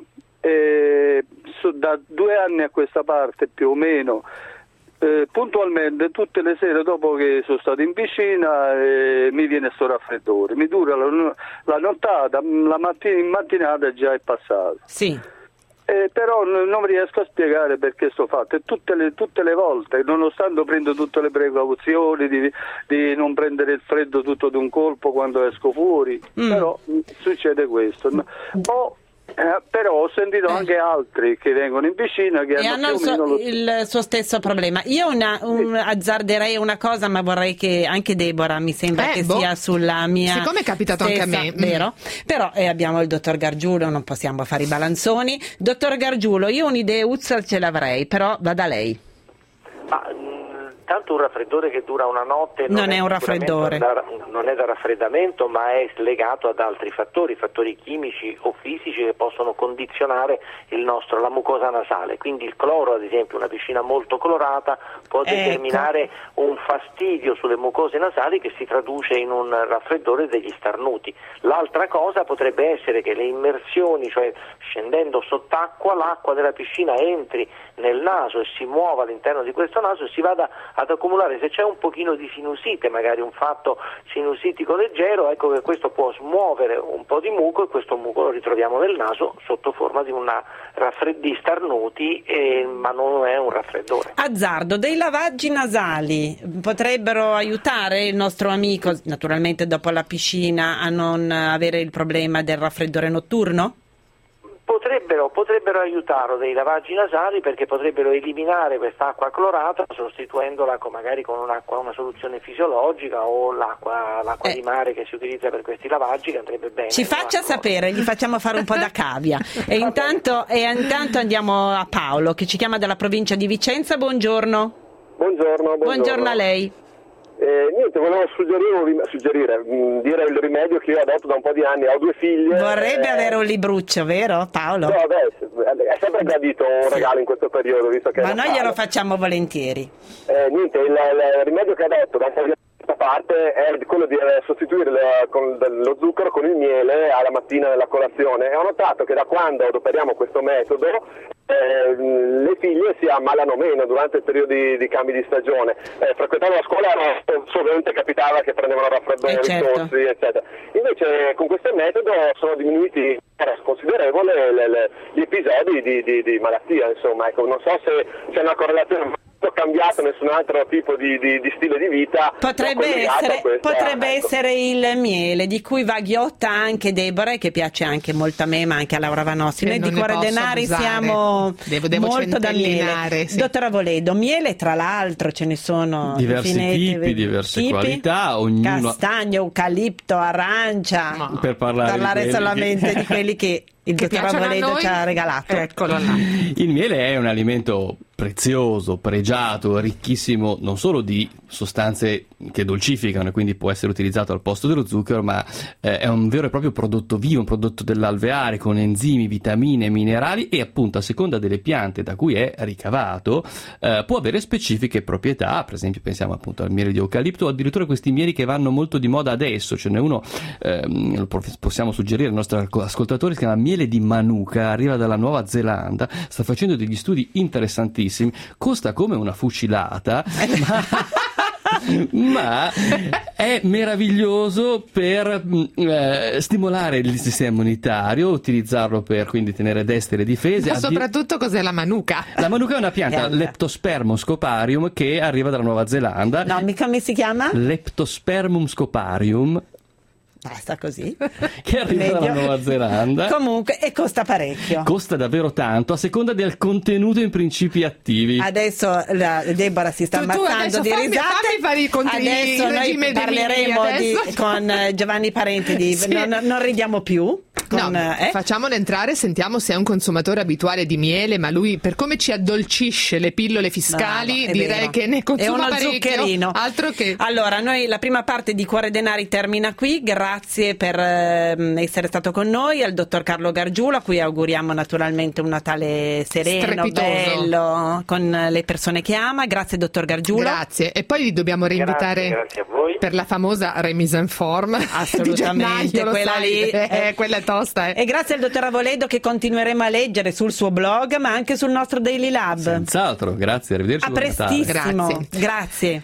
e so, da due anni a questa parte più o meno Eh, puntualmente tutte le sere dopo che sono stato in piscina eh, mi viene sto raffreddore, mi dura la, la nottata, la mattina, in mattinata già è passato. Sì. Eh, però n- non riesco a spiegare perché sto fatto e tutte le, tutte le volte, nonostante prendo tutte le precauzioni di, di non prendere il freddo tutto d'un colpo quando esco fuori, mm. però succede questo. O Eh, però ho sentito Eh. anche altri che vengono in piscina che E hanno hanno più il o suo, meno lo il suo stesso problema. Io una, un, azzarderei una cosa, ma vorrei che anche Deborah mi sembra Eh, che boh. sia sulla mia Siccome è capitato anche a stessa, me. Mm. vero? Però eh, abbiamo il dottor Gargiulo, non possiamo fare i balanzoni. Dottor Gargiulo, io un'ideuzza ce l'avrei, però vada lei. Ma, mh, tanto un raffreddore che dura una notte Non è un sicuramente raffreddore. da- non è da raffreddamento, ma è legato ad altri fattori, fattori chimici o fisici che possono condizionare il nostro, la mucosa nasale. Quindi il cloro, ad esempio, una piscina molto colorata può Ecco. determinare un fastidio sulle mucose nasali che si traduce in un raffreddore degli starnuti. L'altra cosa potrebbe essere che le immersioni, cioè scendendo sott'acqua, l'acqua della piscina entri nel naso e si muova all'interno di questo naso e si vada ad accumulare, se c'è un pochino di sinusite, magari un fatto sinusitico leggero, ecco che questo può smuovere un po' di muco e questo muco lo ritroviamo nel naso sotto forma di una raffred- di starnuti, eh, ma non è un raffreddore. Azzardo, dei lavaggi nasali potrebbero aiutare il nostro amico, naturalmente dopo la piscina, a non avere il problema del raffreddore notturno? Potrebbero, potrebbero aiutarlo dei lavaggi nasali, perché potrebbero eliminare quest'acqua clorata sostituendola con, magari con un'acqua, una soluzione fisiologica o l'acqua, l'acqua Eh. di mare che si utilizza per questi lavaggi, che andrebbe bene. Ci faccia No? sapere, gli facciamo fare un po' da cavia. E intanto, e intanto andiamo a Paolo che ci chiama dalla provincia di Vicenza. Buongiorno. Buongiorno, buongiorno. Buongiorno a lei. Eh, niente, volevo suggerire, suggerire mh, dire il rimedio che io adotto da un po' di anni. Ho due figlie. Vorrebbe eh, avere un libruccio, vero Paolo? No, beh, è sempre gradito un regalo in questo periodo, visto che Ma è noi Natale. glielo facciamo volentieri. Eh, niente, il, il rimedio che adotto da un po' di anni a questa parte è quello di eh, sostituire le- con lo zucchero con il miele alla mattina nella colazione. E ho notato che da quando adoperiamo questo metodo eh, le figlie si ammalano meno durante il periodo di, di cambi di stagione. Eh, frequentando la scuola eh, sovente capitava che prendevano raffreddori, Eh, certo. ricorsi, eccetera. Invece con questo metodo sono diminuiti in maniera considerevole le- le- gli episodi di, di- di malattia, insomma. Ecco, non so se c'è una correlazione. Ho cambiato nessun altro tipo di, di, di stile di vita. Potrebbe, collegato a essere, questa- potrebbe ecco. essere il miele, di cui va ghiotta anche Deborah, e che piace anche molto a me, ma anche a Laura Vanossi. Che Noi di non ne Cuore posso Denari abusare. siamo Devo- devo molto da miele. centellinare, sì. Dottor Avoledo, miele tra l'altro ce ne sono Diversi infiniti, tipi, diverse tipi. qualità, ognuno- Castagno, eucalipto, arancia. Per parlare, Parlare di quelli solamente che- di quelli che il Che dottor piacciono a Avoledo noi? ci ha regalato. Eccolo là. Il miele è un alimento prezioso, pregiato, ricchissimo non solo di sostanze che dolcificano e quindi può essere utilizzato al posto dello zucchero, ma eh, è un vero e proprio prodotto vivo, un prodotto dell'alveare con enzimi, vitamine, minerali e appunto a seconda delle piante da cui è ricavato eh, può avere specifiche proprietà. Per esempio pensiamo appunto al miele di eucalipto o addirittura questi mieli che vanno molto di moda adesso. Ce n'è uno, ehm, lo prof- possiamo suggerire ai nostri ascoltatori, si chiama miele di Manuka, arriva dalla Nuova Zelanda, sta facendo degli studi interessantissimi, costa come una fucilata ma, ma è meraviglioso per mh, eh, stimolare il sistema immunitario, utilizzarlo per quindi tenere deste le difese. Ma Addi- soprattutto cos'è la manuka? la manuka è una pianta, Pianta. Leptospermum scoparium, che arriva dalla Nuova Zelanda. No, mi- come si chiama? Leptospermum scoparium, Basta così. che arriva Meglio. dalla Nuova Zelanda. Comunque, e costa parecchio. Costa davvero tanto a seconda del contenuto in principi attivi. Adesso la Deborah si sta Tu- tu ammazzando adesso di fammi- risate. fammi fare i conti- Adesso il noi regime dei parleremo miei, di- adesso. con eh, Giovanni Parenti di Sì. non, non ridiamo più. Con, No, eh? facciamolo entrare, sentiamo se è un consumatore abituale di miele, ma lui per come ci addolcisce le pillole fiscali Bravo, è direi vero. che ne È consuma uno parecchio. zuccherino. Altro che Allora, noi la prima parte di Cuore Denari termina qui. Grazie per ehm, essere stato con noi, al dottor Carlo Gargiulo, a cui auguriamo naturalmente un Natale sereno, Strepitoso. bello, con le persone che ama. Grazie dottor Gargiulo. Grazie. E poi dobbiamo reinvitare Grazie, grazie a voi. per la famosa remise en forme di Assolutamente, gennaio, lo quella sai. lì, Eh, quella è tosta. Eh. E grazie al dottor Avoledo, che continueremo a leggere sul suo blog ma anche sul nostro Daily Lab. Senz'altro, grazie, arrivederci. A buon Natale. prestissimo. Grazie. Grazie.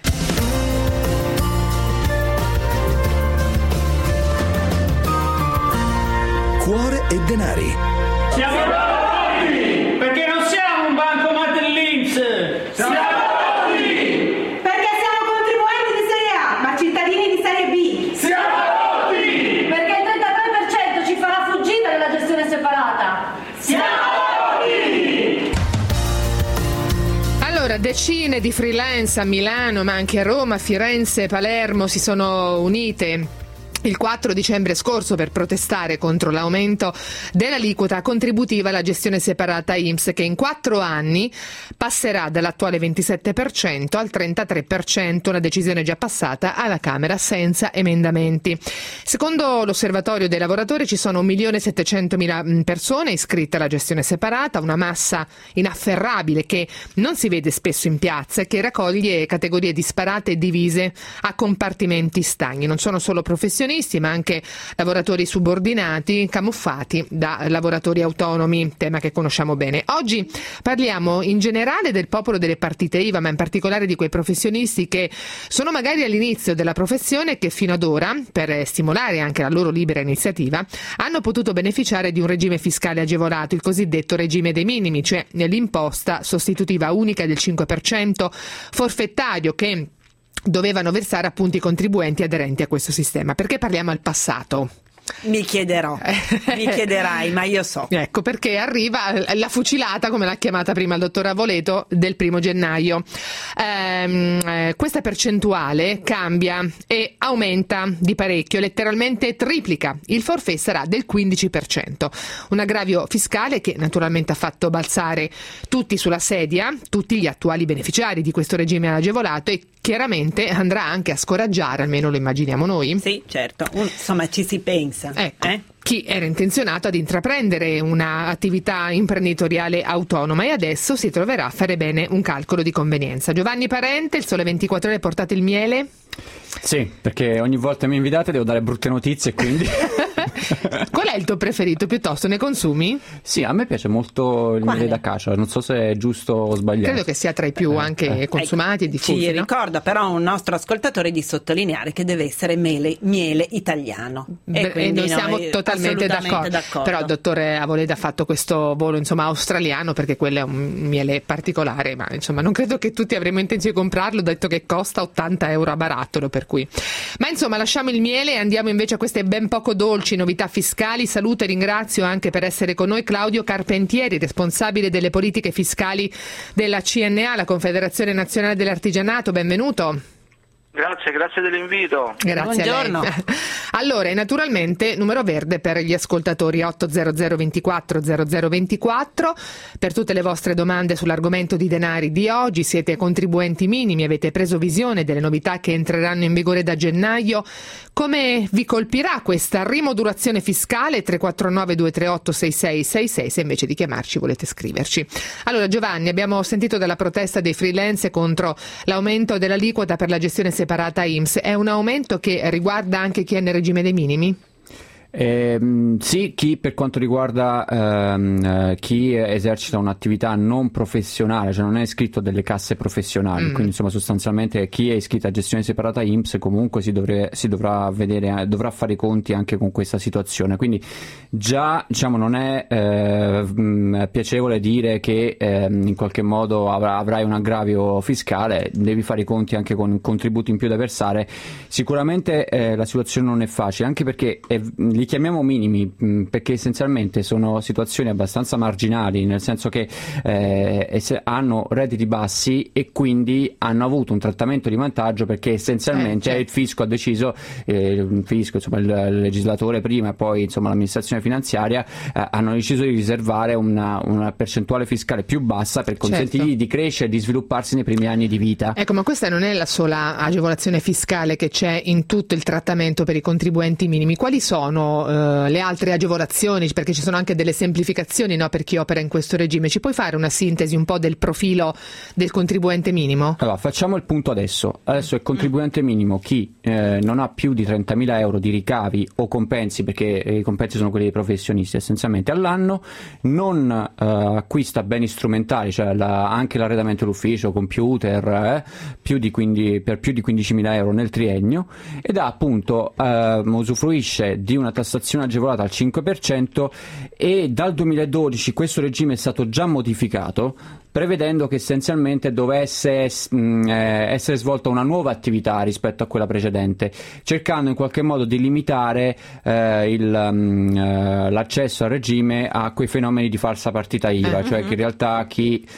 Cuore e denari. Siamo pronti! Perché non siamo un bancomat dell'I N P S! Siamo pronti! Perché siamo contribuenti di serie A, ma cittadini di serie B. Siamo pronti! Perché il trentatré per cento ci farà fuggire dalla gestione separata. Decine di freelance a Milano, ma anche a Roma, Firenze, Palermo si sono unite il quattro dicembre scorso per protestare contro l'aumento dell'aliquota contributiva alla gestione separata I N P S, che in quattro anni passerà dall'attuale ventisette per cento al trentatré per cento, una decisione già passata alla Camera senza emendamenti. Secondo l'Osservatorio dei lavoratori ci sono un milione e settecentomila persone iscritte alla gestione separata, una massa inafferrabile che non si vede spesso in piazza e che raccoglie categorie disparate e divise a compartimenti stagni. Non sono solo professionisti, ma anche lavoratori subordinati camuffati da lavoratori autonomi, tema che conosciamo bene. Oggi parliamo in generale del popolo delle partite I V A, ma in particolare di quei professionisti che sono magari all'inizio della professione e che fino ad ora, per stimolare anche la loro libera iniziativa, hanno potuto beneficiare di un regime fiscale agevolato, il cosiddetto regime dei minimi, cioè l'imposta sostitutiva unica del cinque per cento forfettario che dovevano versare appunto i contribuenti aderenti a questo sistema. Perché parliamo al passato? Mi chiederò, mi chiederai, ma io so. Ecco, perché arriva la fucilata, come l'ha chiamata prima il dottor Avoleto, del primo gennaio. Ehm, eh, questa percentuale cambia e aumenta di parecchio, letteralmente triplica. Il forfait sarà del quindici per cento. Un aggravio fiscale che naturalmente ha fatto balzare tutti sulla sedia, tutti gli attuali beneficiari di questo regime agevolato, e chiaramente andrà anche a scoraggiare, almeno lo immaginiamo noi. Sì, certo. Insomma, ci si pensa. Ecco. Eh? Chi era intenzionato ad intraprendere un'attività imprenditoriale autonoma e adesso si troverà a fare bene un calcolo di convenienza. Giovanni Parente, il Sole ventiquattro Ore, portate il miele? Sì, perché ogni volta mi invitate devo dare brutte notizie, quindi... Qual è il tuo preferito piuttosto? Ne consumi? Sì, a me piace molto il Quale? miele d'acacia, non so se è giusto o sbagliato. Credo che sia tra i più Eh, anche eh. consumati e diffusi. Ci no? ricorda però un nostro ascoltatore di sottolineare che deve essere mele, miele italiano. Beh, E quindi noi siamo noi totalmente assolutamente d'accordo. d'accordo. Però il dottore Avoleda ha fatto questo volo insomma australiano, perché quello è un miele particolare, ma insomma non credo che tutti avremo intenzione di comprarlo, detto che costa ottanta euro a barattolo, per cui. Ma insomma lasciamo il miele e andiamo invece a queste ben poco dolci novità fiscali. Saluto e ringrazio anche per essere con noi Claudio Carpentieri, responsabile delle politiche fiscali della C N A, la Confederazione Nazionale dell'Artigianato. Benvenuto. Grazie, grazie dell'invito. Grazie Buongiorno. a lei. Allora, naturalmente numero verde per gli ascoltatori otto zero zero ventiquattro zero zero ventiquattro per tutte le vostre domande sull'argomento di denari di oggi. Siete contribuenti minimi, avete preso visione delle novità che entreranno in vigore da gennaio. Come vi colpirà questa rimodulazione fiscale? tre quattro nove due tre otto sei sei sei sei se invece di chiamarci volete scriverci. Allora Giovanni, abbiamo sentito della protesta dei freelance contro l'aumento dell'aliquota per la gestione separata I N P S. È un aumento che riguarda anche chi è nel regime dei minimi? Eh, sì, chi per quanto riguarda ehm, chi esercita un'attività non professionale, cioè non è iscritto a delle casse professionali, mm. quindi insomma sostanzialmente chi è iscritto a gestione separata I N P S comunque si, dovre, si dovrà vedere, dovrà fare i conti anche con questa situazione, quindi già diciamo non è eh, piacevole dire che eh, in qualche modo avr- avrai un aggravio fiscale, devi fare i conti anche con contributi in più da versare. Sicuramente eh, la situazione non è facile, anche perché è, li chiamiamo minimi mh, perché essenzialmente sono situazioni abbastanza marginali, nel senso che eh, hanno redditi bassi e quindi hanno avuto un trattamento di vantaggio, perché essenzialmente eh, il fisco ha deciso, eh, il fisco, insomma il, il legislatore prima e poi insomma l'amministrazione finanziaria eh, hanno deciso di riservare una, una percentuale fiscale più bassa per consentirgli certo. di crescere e di svilupparsi nei primi anni di vita. Ecco, ma questa non è la sola agevolazione fiscale che c'è in tutto il trattamento per i contribuenti minimi. Quali sono Uh, le altre agevolazioni, perché ci sono anche delle semplificazioni, no, per chi opera in questo regime? Ci puoi fare una sintesi un po' del profilo del contribuente minimo? Allora, facciamo il punto adesso. Adesso il contribuente minimo, chi eh, non ha più di trentamila euro di ricavi o compensi, perché i compensi sono quelli dei professionisti essenzialmente all'anno, non eh, acquista beni strumentali, cioè la, anche l'arredamento d'ufficio, computer, eh, più di quindici, per più di quindicimila euro nel triennio, ed ha appunto eh, usufruisce di una tassazione agevolata al cinque per cento, e dal duemiladodici questo regime è stato già modificato, prevedendo che essenzialmente dovesse mh, eh, essere svolta una nuova attività rispetto a quella precedente, cercando in qualche modo di limitare eh, il, mh, eh, l'accesso al regime a quei fenomeni di falsa partita I V A, uh-huh. cioè che in realtà chi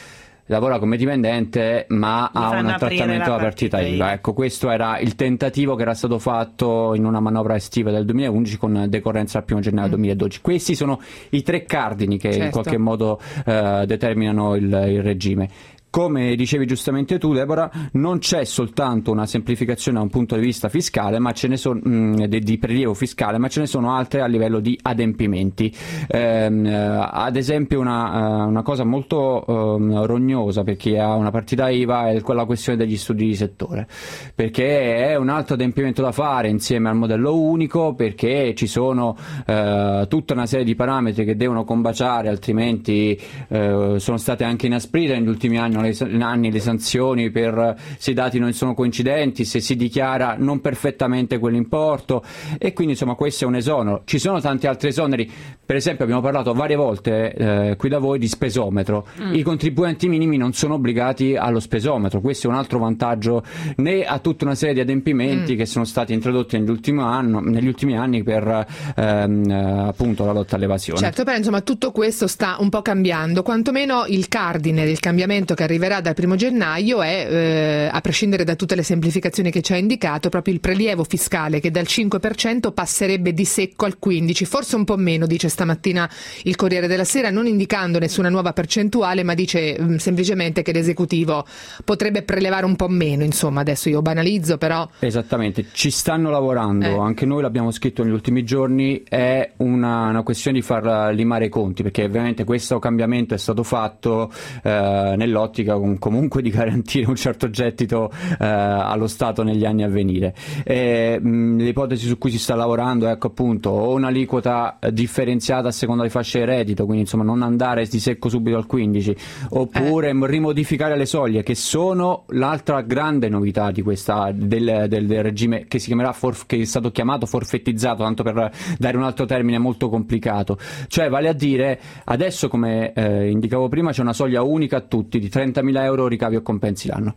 lavora come dipendente ma ha un trattamento alla partita I V A. Ecco, questo era il tentativo che era stato fatto in una manovra estiva del duemilaundici con decorrenza al primo gennaio mm. duemiladodici. Questi sono i tre cardini che certo. in qualche modo eh, determinano il, il regime. Come dicevi giustamente tu, Deborah, non c'è soltanto una semplificazione da un punto di vista fiscale, ma ce ne sono mh, di, di prelievo fiscale, ma ce ne sono altre a livello di adempimenti. Ehm, ad esempio una, una cosa molto um, rognosa per chi ha una partita I V A è la questione degli studi di settore, perché è un altro adempimento da fare insieme al modello unico, perché ci sono uh, tutta una serie di parametri che devono combaciare, altrimenti uh, sono state anche inasprite negli ultimi anni Le, anni le sanzioni per se i dati non sono coincidenti, se si dichiara non perfettamente quell'importo, e quindi insomma questo è un esonero. Ci sono tanti altri esoneri, per esempio abbiamo parlato varie volte eh, qui da voi di spesometro. mm. I contribuenti minimi non sono obbligati allo spesometro, questo è un altro vantaggio, né a tutta una serie di adempimenti mm. che sono stati introdotti negli ultimi, anno, negli ultimi anni per ehm, appunto la lotta all'evasione. Certo, però insomma tutto questo sta un po' cambiando, quantomeno il cardine del cambiamento che arriverà dal primo gennaio è, eh, a prescindere da tutte le semplificazioni che ci ha indicato, proprio il prelievo fiscale che dal cinque per cento passerebbe di secco al quindici per cento, forse un po' meno, dice stamattina il Corriere della Sera, non indicando nessuna nuova percentuale, ma dice mh, semplicemente che l'esecutivo potrebbe prelevare un po' meno, insomma adesso io banalizzo, però... Esattamente, ci stanno lavorando, eh. anche noi l'abbiamo scritto negli ultimi giorni, è una, una questione di far limare i conti, perché ovviamente questo cambiamento è stato fatto eh, nell'ottica comunque di garantire un certo gettito eh, allo Stato negli anni a venire. E, mh, l'ipotesi su cui si sta lavorando è ecco appunto o un'aliquota differenziata a seconda di fasce di reddito, quindi insomma non andare di secco subito al quindici, oppure eh. rimodificare le soglie, che sono l'altra grande novità di questa del, del, del regime che si chiamerà forf, che è stato chiamato forfettizzato, tanto per dare un altro termine molto complicato, cioè vale a dire adesso, come eh, indicavo prima, c'è una soglia unica a tutti di trentamila euro ricavi o compensi l'anno.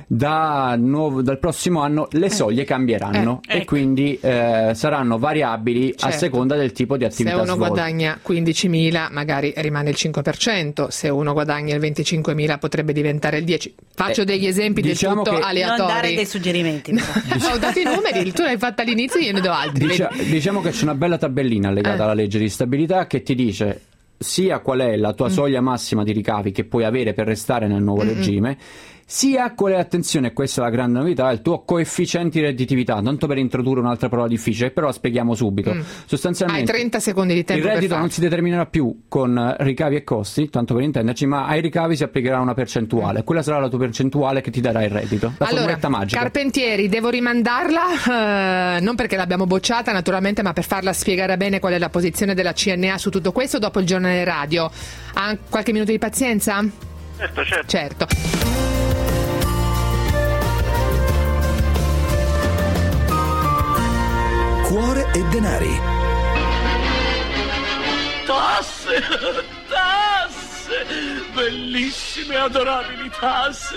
Da nuovo, dal prossimo anno le soglie cambieranno eh, ecco. e quindi eh, saranno variabili certo. a seconda del tipo di attività svolta. Se uno svolta. guadagna quindicimila magari rimane il cinque per cento, se uno guadagna il venticinquemila potrebbe diventare il dieci per cento. Faccio eh, degli esempi diciamo del tutto aleatori. Non dare dei suggerimenti. No, ho dato i numeri, tu l'hai fatta all'inizio, io ne do altri. Dicia, diciamo che c'è una bella tabellina legata eh. alla legge di stabilità che ti dice sia qual è la tua mm. soglia massima di ricavi che puoi avere per restare nel nuovo mm-hmm. regime, sia qual è, attenzione, questa è la grande novità, il tuo coefficiente di redditività, tanto per introdurre un'altra parola difficile, però la spieghiamo subito. Mm. Sostanzialmente hai trenta secondi di tempo. Il reddito per non si determinerà più con ricavi e costi, tanto per intenderci, ma ai ricavi si applicherà una percentuale, mm. quella sarà la tua percentuale che ti darà il reddito. La allora, magica. Carpentieri, devo rimandarla, eh, non perché l'abbiamo bocciata naturalmente, ma per farla spiegare bene qual è la posizione della C N A su tutto questo dopo il giornale radio. Ha qualche minuto di pazienza? Certo, certo. Certo. Cuore e denari. Tasse, tasse, bellissime, adorabili tasse.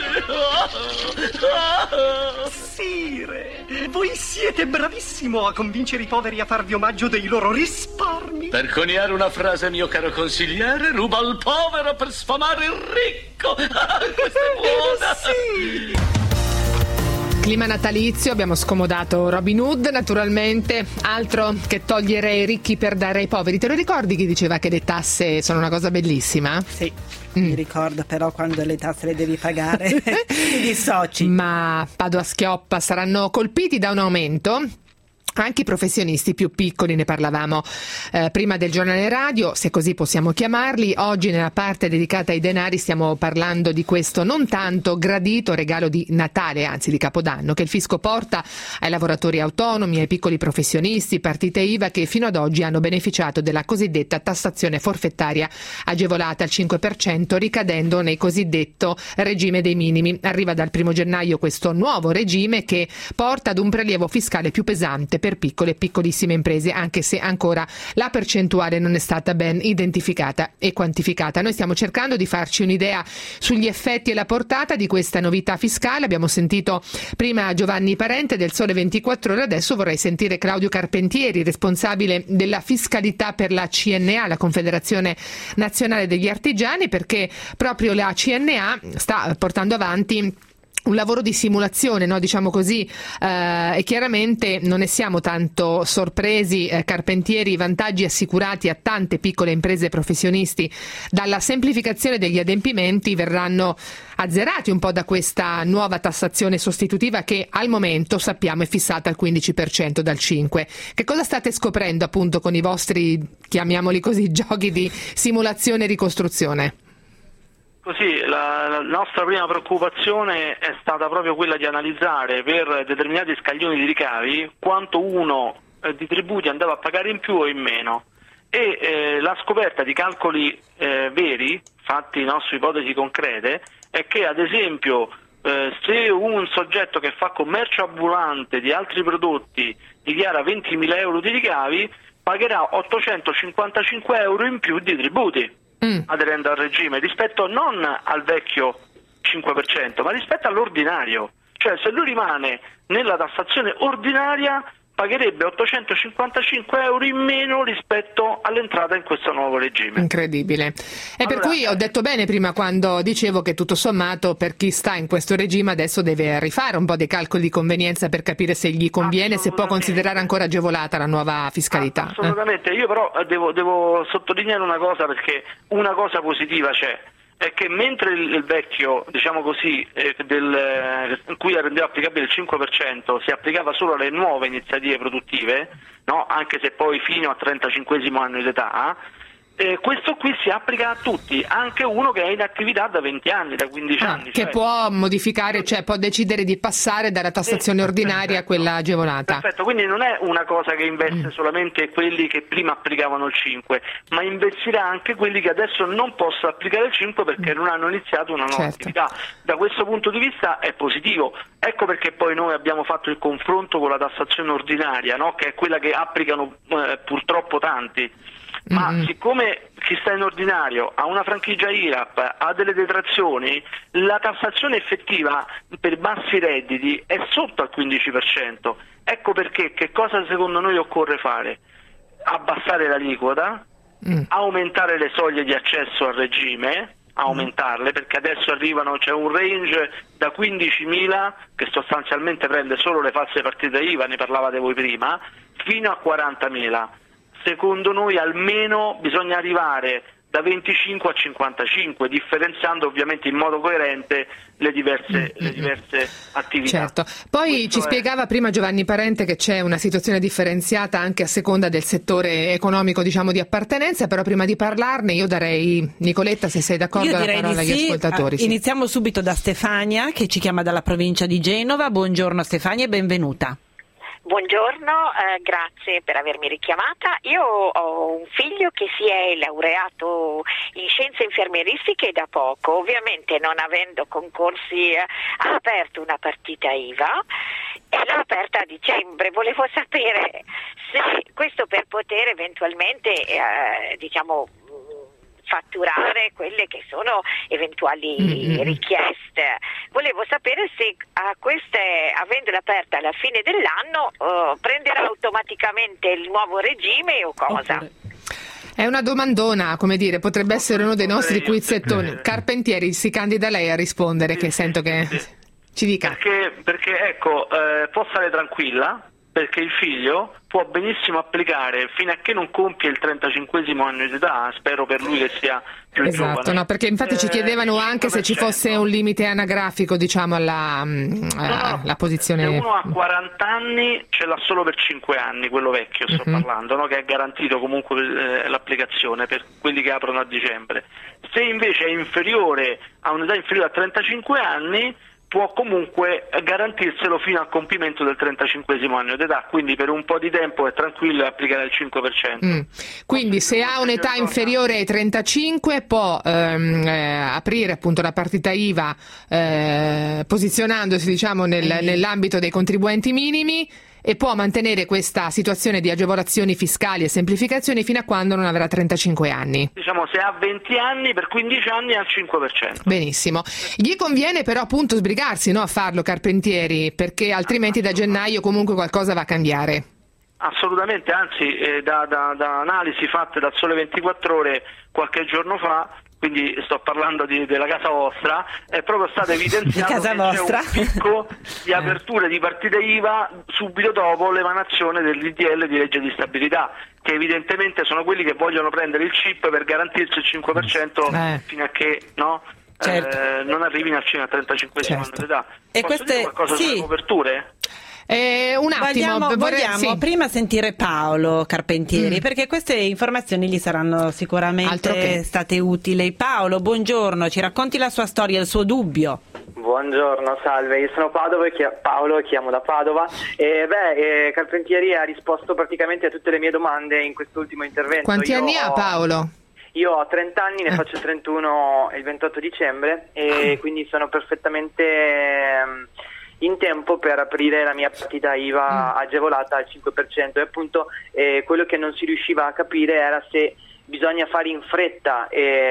Sire, voi siete bravissimo a convincere i poveri a farvi omaggio dei loro risparmi. Per coniare una frase, mio caro consigliere, ruba al povero per sfamare il ricco. Questa è buona. Sì. Clima natalizio, abbiamo scomodato Robin Hood naturalmente, altro che togliere ai ricchi per dare ai poveri. Te lo ricordi chi diceva che le tasse sono una cosa bellissima? Sì, mm. mi ricordo, però quando le tasse le devi pagare ti dissoci. Ma Padoa-Schioppa saranno colpiti da un aumento? Anche i professionisti più piccoli, ne parlavamo eh, prima del giornale radio, se così possiamo chiamarli. Oggi nella parte dedicata ai denari stiamo parlando di questo non tanto gradito regalo di Natale, anzi di Capodanno, che il fisco porta ai lavoratori autonomi, ai piccoli professionisti, partite I V A che fino ad oggi hanno beneficiato della cosiddetta tassazione forfettaria agevolata al cinque per cento, ricadendo nel cosiddetto regime dei minimi. Arriva dal primo gennaio questo nuovo regime che porta ad un prelievo fiscale più pesante per piccole e piccolissime imprese, anche se ancora la percentuale non è stata ben identificata e quantificata. Noi stiamo cercando di farci un'idea sugli effetti e la portata di questa novità fiscale. Abbiamo sentito prima Giovanni Parente del Sole ventiquattro Ore, adesso vorrei sentire Claudio Carpentieri, responsabile della fiscalità per la C N A, la Confederazione Nazionale degli Artigiani, perché proprio la C N A sta portando avanti un lavoro di simulazione, no? Diciamo così, eh, e chiaramente non ne siamo tanto sorpresi, eh, Carpentieri, i vantaggi assicurati a tante piccole imprese e professionisti dalla semplificazione degli adempimenti verranno azzerati un po' da questa nuova tassazione sostitutiva che al momento sappiamo è fissata al quindici per cento dal cinque per cento. Che cosa state scoprendo appunto con i vostri, chiamiamoli così, giochi di simulazione e ricostruzione? Così, la, la nostra prima preoccupazione è stata proprio quella di analizzare per determinati scaglioni di ricavi quanto uno eh, di tributi andava a pagare in più o in meno, e eh, la scoperta di calcoli eh, veri, fatti no, su ipotesi concrete, è che ad esempio eh, se un soggetto che fa commercio ambulante di altri prodotti dichiara ventimila euro di ricavi, pagherà ottocentocinquantacinque euro in più di tributi. Mm. aderendo al regime, rispetto non al vecchio cinque per cento, ma rispetto all'ordinario. Cioè, se lui rimane nella tassazione ordinaria pagherebbe ottocentocinquantacinque euro in meno rispetto all'entrata in questo nuovo regime. Incredibile. E allora, per cui ho detto bene prima quando dicevo che tutto sommato per chi sta in questo regime adesso deve rifare un po' dei calcoli di convenienza per capire se gli conviene, se può considerare ancora agevolata la nuova fiscalità. Assolutamente, io però devo, devo sottolineare una cosa, perché una cosa positiva c'è. È che mentre il, il vecchio, diciamo così, eh, del, eh, in cui rendeva applicabile il cinque per cento si applicava solo alle nuove iniziative produttive, no? Anche se poi fino al trentacinquesimo anno di età, eh, questo qui si applica a tutti, anche uno che è in attività da venti anni, da quindici ah, anni. Che cioè... può modificare, cioè può decidere di passare dalla tassazione sì, ordinaria perfetto. a quella agevolata. Perfetto, quindi non è una cosa che investe mm. solamente quelli che prima applicavano il cinque, ma investirà anche quelli che adesso non possono applicare il cinque perché mm. non hanno iniziato una nuova certo. attività. Da questo punto di vista è positivo. Ecco perché poi noi abbiamo fatto il confronto con la tassazione ordinaria, no? Che è quella che applicano eh, purtroppo tanti. Ma mm-hmm. siccome chi sta in ordinario ha una franchigia I R A P, ha delle detrazioni, la tassazione effettiva per bassi redditi è sotto al quindici per cento. Ecco perché che cosa secondo noi occorre fare? Abbassare l'aliquota, mm. aumentare le soglie di accesso al regime, aumentarle, perché adesso arrivano, c'è un range da quindicimila, che sostanzialmente prende solo le false partite I V A, ne parlavate voi prima, fino a quarantamila. Secondo noi almeno bisogna arrivare da venticinque a cinquantacinque, differenziando ovviamente in modo coerente le diverse, le diverse attività. Certo. Poi Questo ci è... spiegava prima Giovanni Parente che c'è una situazione differenziata anche a seconda del settore economico, diciamo, di appartenenza, però prima di parlarne io darei, Nicoletta, se sei d'accordo, io la direi parola di agli sì. ascoltatori. Sì. Iniziamo subito da Stefania, che ci chiama dalla provincia di Genova. Buongiorno Stefania e benvenuta. Buongiorno, eh, grazie per avermi richiamata. Io ho un figlio che si è laureato in scienze infermieristiche da poco, ovviamente non avendo concorsi eh, ha aperto una partita I V A e l'ha aperta a dicembre. Volevo sapere se questo per poter eventualmente eh, diciamo fatturare quelle che sono eventuali mm-hmm. richieste. Volevo sapere se a queste, avendola aperta alla fine dell'anno, uh, prenderà automaticamente il nuovo regime o cosa? Okay. È una domandona, come dire, potrebbe essere uno dei nostri quizzettoni. Carpentieri, si candida lei a rispondere, sì, che sento che sì. ci dica. Perché, perché ecco, eh, può stare tranquilla, perché il figlio può benissimo applicare fino a che non compie il trentacinquesimo anno di età, spero per lui che sia più esatto, giovane. No, perché infatti eh, ci chiedevano anche se ci fosse un limite anagrafico, diciamo, alla, no, alla no, posizione. Se uno ha quaranta anni ce l'ha solo per cinque anni, quello vecchio sto uh-huh. parlando, no? Che è garantito comunque eh, l'applicazione per quelli che aprono a dicembre. Se invece è inferiore a un'età inferiore a trentacinque anni, può comunque garantirselo fino al compimento del trentacinquesimo anno d'età, quindi per un po' di tempo è tranquillo e applicare il cinque per cento. Mm. Quindi se ha un'età inferiore ai trentacinque può ehm, eh, aprire appunto la partita I V A eh, posizionandosi, diciamo, nel, nell'ambito dei contribuenti minimi, e può mantenere questa situazione di agevolazioni fiscali e semplificazioni fino a quando non avrà trentacinque anni. Diciamo, se ha venti anni, per quindici anni al cinque per cento. Benissimo. Gli conviene però appunto sbrigarsi, no, a farlo, Carpentieri, perché altrimenti da gennaio comunque qualcosa va a cambiare. Assolutamente, anzi eh, da, da, da analisi fatte dal Sole ventiquattro Ore qualche giorno fa, quindi sto parlando di, della casa vostra, è proprio stato evidenziato casa che vostra. c'è un picco di aperture di partite I V A subito dopo l'emanazione del D D L di legge di stabilità, che evidentemente sono quelli che vogliono prendere il chip per garantirsi il cinque per cento eh. fino a che no, certo. eh, non arrivino al trentacinquesimo certo. anno d'età. E Posso queste dire qualcosa sì. sulle coperture? Eh, un attimo, vogliamo, vorrei, vogliamo sì. prima sentire Paolo Carpentieri, mm. perché queste informazioni gli saranno sicuramente state utili. Paolo, buongiorno, ci racconti la sua storia, il suo dubbio. Buongiorno, salve, io sono Padova, Paolo, chiamo da Padova e beh, eh, Carpentieri ha risposto praticamente a tutte le mie domande in quest'ultimo intervento. Quanti io anni ha Paolo? Io ho trenta anni, ne eh. faccio trentuno il ventotto dicembre e ah. quindi sono perfettamente eh, in tempo per aprire la mia partita I V A mm. agevolata al cinque per cento e appunto eh, quello che non si riusciva a capire era se bisogna fare in fretta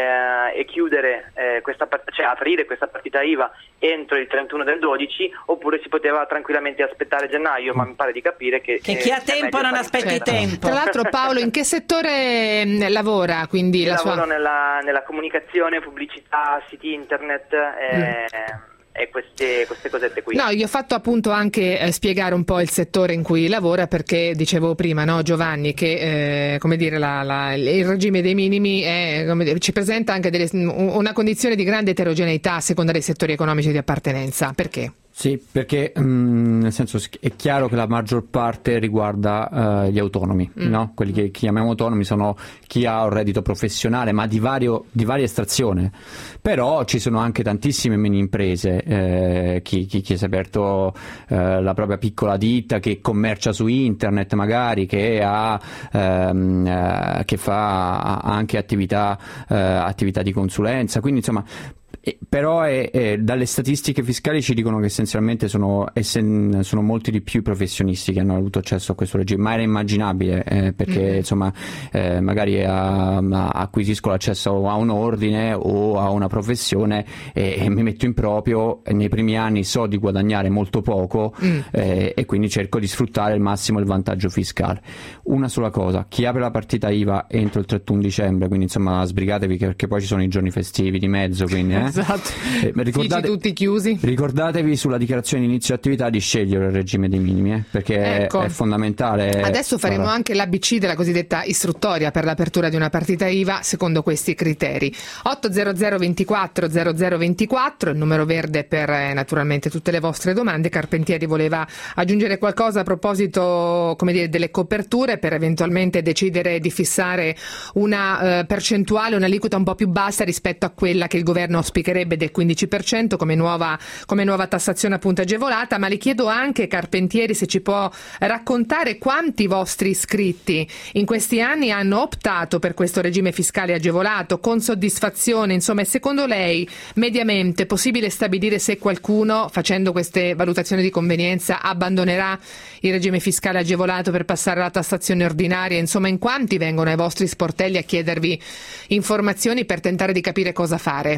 e, e chiudere eh, questa part- cioè aprire questa partita I V A entro il trentuno del dodici oppure si poteva tranquillamente aspettare gennaio, ma mi pare di capire che, che chi ha tempo non aspetti certo. tempo. Tra l'altro Paolo in che settore mh, lavora? Quindi Io la lavoro sua... nella, nella comunicazione, pubblicità, siti internet eh, mm. e queste, queste cosette qui. No, gli ho fatto appunto anche eh, spiegare un po' il settore in cui lavora, perché dicevo prima, no, Giovanni, che eh, come dire la, la, il regime dei minimi è, come dire, ci presenta anche delle, una condizione di grande eterogeneità a seconda dei settori economici di appartenenza. Perché? Sì, perché mh, nel senso è chiaro che la maggior parte riguarda uh, gli autonomi, mm. no? Quelli che chiamiamo autonomi sono chi ha un reddito professionale, ma di, vario, di varia estrazione. Però ci sono anche tantissime mini imprese, eh, chi, chi, chi si è aperto eh, la propria piccola ditta, che commercia su internet magari, che ha ehm, eh, che fa anche attività, eh, attività di consulenza, quindi insomma. Eh, però è, è, dalle statistiche fiscali ci dicono che essenzialmente sono, essen, sono molti di più i professionisti che hanno avuto accesso a questo regime, ma era immaginabile eh, perché mm-hmm. insomma eh, magari a, a, acquisisco l'accesso a un ordine o a una professione e, e mi metto in proprio, e nei primi anni so di guadagnare molto poco mm. eh, e quindi cerco di sfruttare al massimo il vantaggio fiscale. Una sola cosa, chi apre la partita I V A entro il trentuno dicembre, quindi insomma sbrigatevi perché poi ci sono i giorni festivi di mezzo, quindi eh. Esatto. Eh, ricordate, tutti chiusi. Ricordatevi sulla dichiarazione di inizio attività di scegliere il regime dei minimi, eh, perché ecco. è, è fondamentale. Adesso faremo allora. anche l'A B C della cosiddetta istruttoria per l'apertura di una partita I V A secondo questi criteri. otto zero zero ventiquattro zero zero ventiquattro, il numero verde per eh, naturalmente tutte le vostre domande. Carpentieri voleva aggiungere qualcosa a proposito, come dire, delle coperture, per eventualmente decidere di fissare una eh, percentuale, un'aliquota un po' più bassa rispetto a quella che il governo auspicherebbe del quindici per cento come nuova, come nuova tassazione appunto agevolata. Ma le chiedo anche, Carpentieri, se ci può raccontare quanti vostri iscritti in questi anni hanno optato per questo regime fiscale agevolato con soddisfazione, insomma, e secondo lei mediamente è possibile stabilire se qualcuno, facendo queste valutazioni di convenienza, abbandonerà il regime fiscale agevolato per passare alla tassazione ordinaria? Insomma, in quanti vengono ai vostri sportelli a chiedervi informazioni per tentare di capire cosa fare?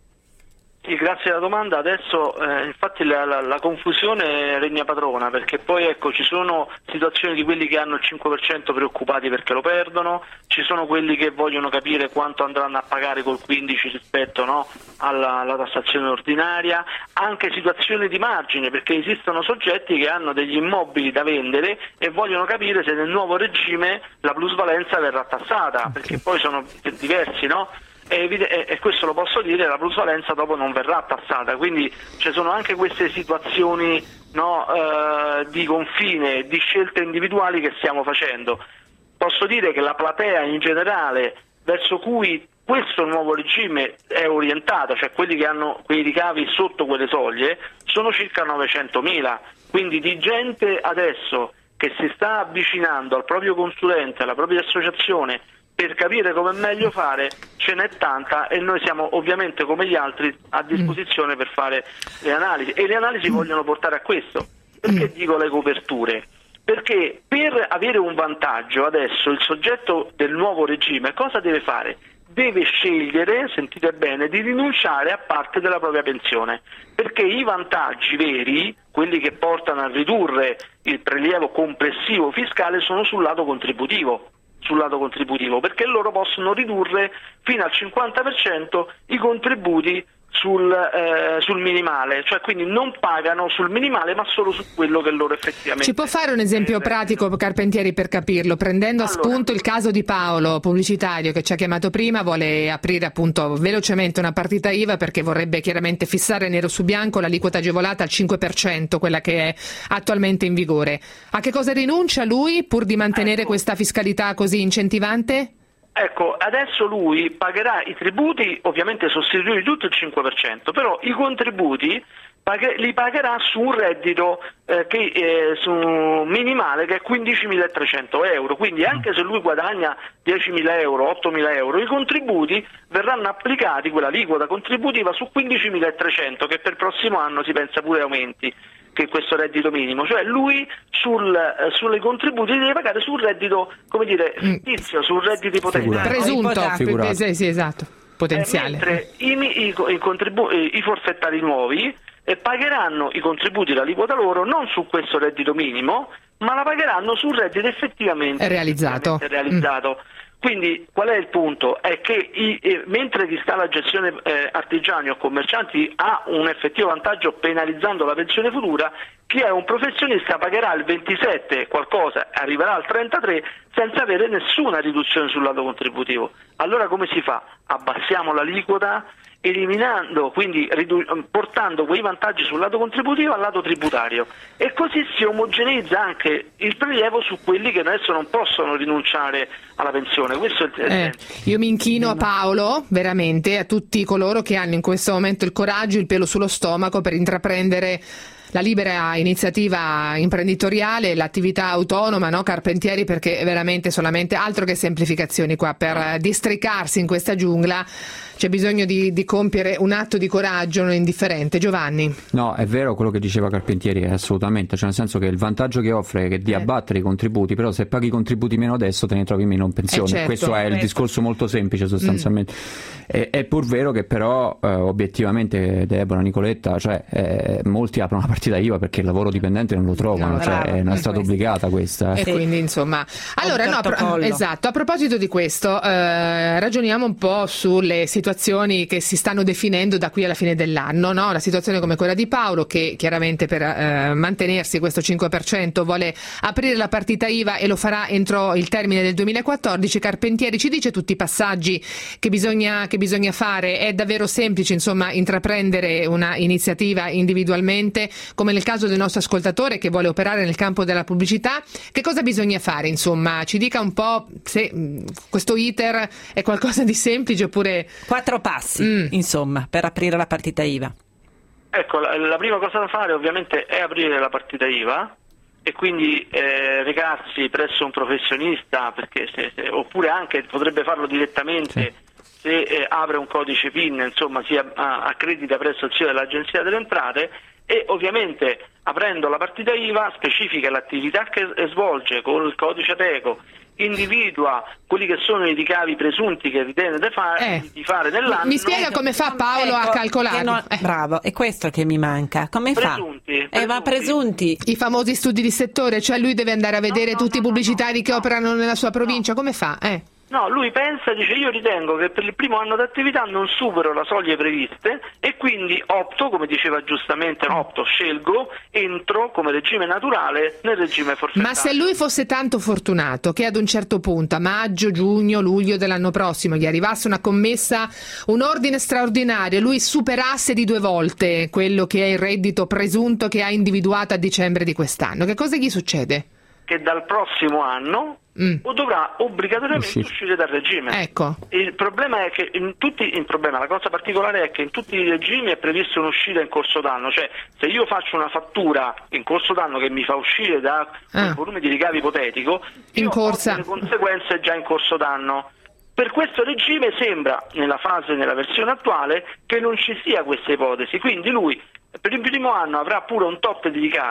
Sì, grazie alla domanda. Adesso eh, infatti la, la, la confusione regna padrona, perché poi ecco ci sono situazioni di quelli che hanno il cinque per cento preoccupati perché lo perdono, ci sono quelli che vogliono capire quanto andranno a pagare col quindici rispetto no, alla, alla tassazione ordinaria, anche situazioni di margine, perché esistono soggetti che hanno degli immobili da vendere e vogliono capire se nel nuovo regime la plusvalenza verrà tassata, perché poi sono diversi, no? E, e questo lo posso dire, la plusvalenza dopo non verrà tassata, quindi ci sono anche queste situazioni no, eh, di confine, di scelte individuali che stiamo facendo. Posso dire che la platea in generale verso cui questo nuovo regime è orientato, cioè quelli che hanno quei ricavi sotto quelle soglie, sono circa novecentomila, quindi di gente adesso che si sta avvicinando al proprio consulente, alla propria associazione, per capire come meglio fare, ce n'è tanta e noi siamo ovviamente come gli altri a disposizione per fare le analisi, e le analisi vogliono portare a questo. Perché dico le coperture? perché per avere un vantaggio adesso il soggetto del nuovo regime cosa deve fare? Deve scegliere, sentite bene, di rinunciare a parte della propria pensione, perché i vantaggi veri, quelli che portano a ridurre il prelievo complessivo fiscale, sono sul lato contributivo, sul lato contributivo, perché loro possono ridurre fino al cinquanta per cento i contributi sul, eh, sul minimale, cioè quindi non pagano sul minimale ma solo su quello che loro effettivamente... Ci può fare un esempio pratico, Carpentieri, per capirlo, prendendo a Allora, spunto il caso di Paolo, pubblicitario, che ci ha chiamato prima, vuole aprire appunto velocemente una partita I V A perché vorrebbe chiaramente fissare nero su bianco l'aliquota agevolata al cinque per cento, quella che è attualmente in vigore. A che cosa rinuncia lui pur di mantenere ecco. questa fiscalità così incentivante? Ecco, adesso lui pagherà i tributi, ovviamente sostituiti tutto il cinque per cento, però i contributi paghe, li pagherà su un reddito eh, che, eh, su minimale che è quindicimilatrecento euro, quindi anche se lui guadagna diecimila euro, ottomila euro, i contributi verranno applicati, quella aliquota contributiva su quindicimilatrecento, che per il prossimo anno si pensa pure aumenti, che questo reddito minimo, cioè lui sul, eh, sulle contributi deve pagare sul reddito, come dire, fittizio, sul reddito ipotetico. Presunto, sì, sì, esatto, potenziale. Eh, mentre i, i, i, contribu- i forfettari nuovi eh, pagheranno i contributi, l'aliquota loro, non su questo reddito minimo, ma la pagheranno sul reddito effettivamente realizzato. Effettivamente realizzato. Mm. Quindi qual è il punto? È che i, eh, mentre chi sta alla gestione eh, artigiani o commercianti ha un effettivo vantaggio penalizzando la pensione futura, chi è un professionista pagherà il ventisette qualcosa, arriverà al trentatré senza avere nessuna riduzione sul lato contributivo. Allora come si fa? Abbassiamo l'aliquota, eliminando, quindi ridu- portando quei vantaggi sul lato contributivo al lato tributario, e così si omogeneizza anche il prelievo su quelli che adesso non possono rinunciare alla pensione. Questo è il eh, io mi inchino a Paolo, veramente, a tutti coloro che hanno in questo momento il coraggio, il pelo sullo stomaco per intraprendere la libera iniziativa imprenditoriale, l'attività autonoma, no, Carpentieri, perché veramente solamente altro che semplificazioni qua per districarsi in questa giungla. C'è bisogno di, di compiere un atto di coraggio non indifferente. Giovanni? No, è vero quello che diceva Carpentieri, assolutamente, cioè nel senso che il vantaggio che offre è di eh. abbattere i contributi, però se paghi i contributi meno adesso te ne trovi meno in pensione, eh certo, questo è il certo. discorso molto semplice sostanzialmente. Mm. È, è pur vero che però eh, obiettivamente, Deborah, Nicoletta, cioè eh, molti aprono una partita I V A perché il lavoro dipendente non lo trovano, no, cioè bravo, è una strada obbligata questa. E sì. quindi insomma, allora no, pro- esatto, a proposito di questo eh, ragioniamo un po' sulle situazioni che si stanno definendo da qui alla fine dell'anno, no? Una situazione come quella di Paolo, che chiaramente per eh, mantenersi questo cinque per cento vuole aprire la partita I V A e lo farà entro il termine del duemilaquattordici. Carpentieri ci dice tutti i passaggi che bisogna, che bisogna fare. È davvero semplice, insomma, intraprendere una iniziativa individualmente, come nel caso del nostro ascoltatore che vuole operare nel campo della pubblicità. Che cosa bisogna fare, insomma? Ci dica un po' se mh, questo iter è qualcosa di semplice oppure... Quattro passi, mm. insomma, per aprire la partita I V A. Ecco, la, la prima cosa da fare ovviamente è aprire la partita I V A e quindi eh, recarsi presso un professionista, perché se, se, oppure anche potrebbe farlo direttamente sì. se eh, apre un codice PIN, insomma si accredita presso il sito dell'Agenzia delle Entrate, e ovviamente aprendo la partita I V A specifica l'attività che svolge con il codice Ateco, individua quelli che sono i ricavi presunti che ritiene di fare, eh. di fare nell'anno. Mi spiega come fa Paolo ecco, a calcolare? Non, eh. Bravo, è questo che mi manca. Come presunti, fa? Presunti. Eh, ma presunti. I famosi studi di settore, cioè lui deve andare a vedere no, no, tutti no, i pubblicitari no, no, che no. operano nella sua provincia, come fa? Eh. No, lui pensa, dice io ritengo che per il primo anno d'attività non supero le soglie previste e quindi opto, come diceva giustamente, opto, scelgo, entro come regime naturale nel regime forfettario. Ma se lui fosse tanto fortunato che ad un certo punto, a maggio, giugno, luglio dell'anno prossimo, gli arrivasse una commessa, un ordine straordinario, lui superasse di due volte quello che è il reddito presunto che ha individuato a dicembre di quest'anno, che cosa gli succede? Che dal prossimo anno mm. dovrà obbligatoriamente Uscire. uscire dal regime. Ecco. Il problema è che in tutti il problema, la cosa particolare è che in tutti i regimi è previsto un'uscita in corso d'anno, cioè se io faccio una fattura in corso d'anno che mi fa uscire da ah. un volume di ricavi ipotetico, in io corsa. ho delle conseguenze già in corso d'anno. Per questo regime sembra, nella fase, nella versione attuale, che non ci sia questa ipotesi, quindi lui per il primo anno avrà pure un tot di ricavi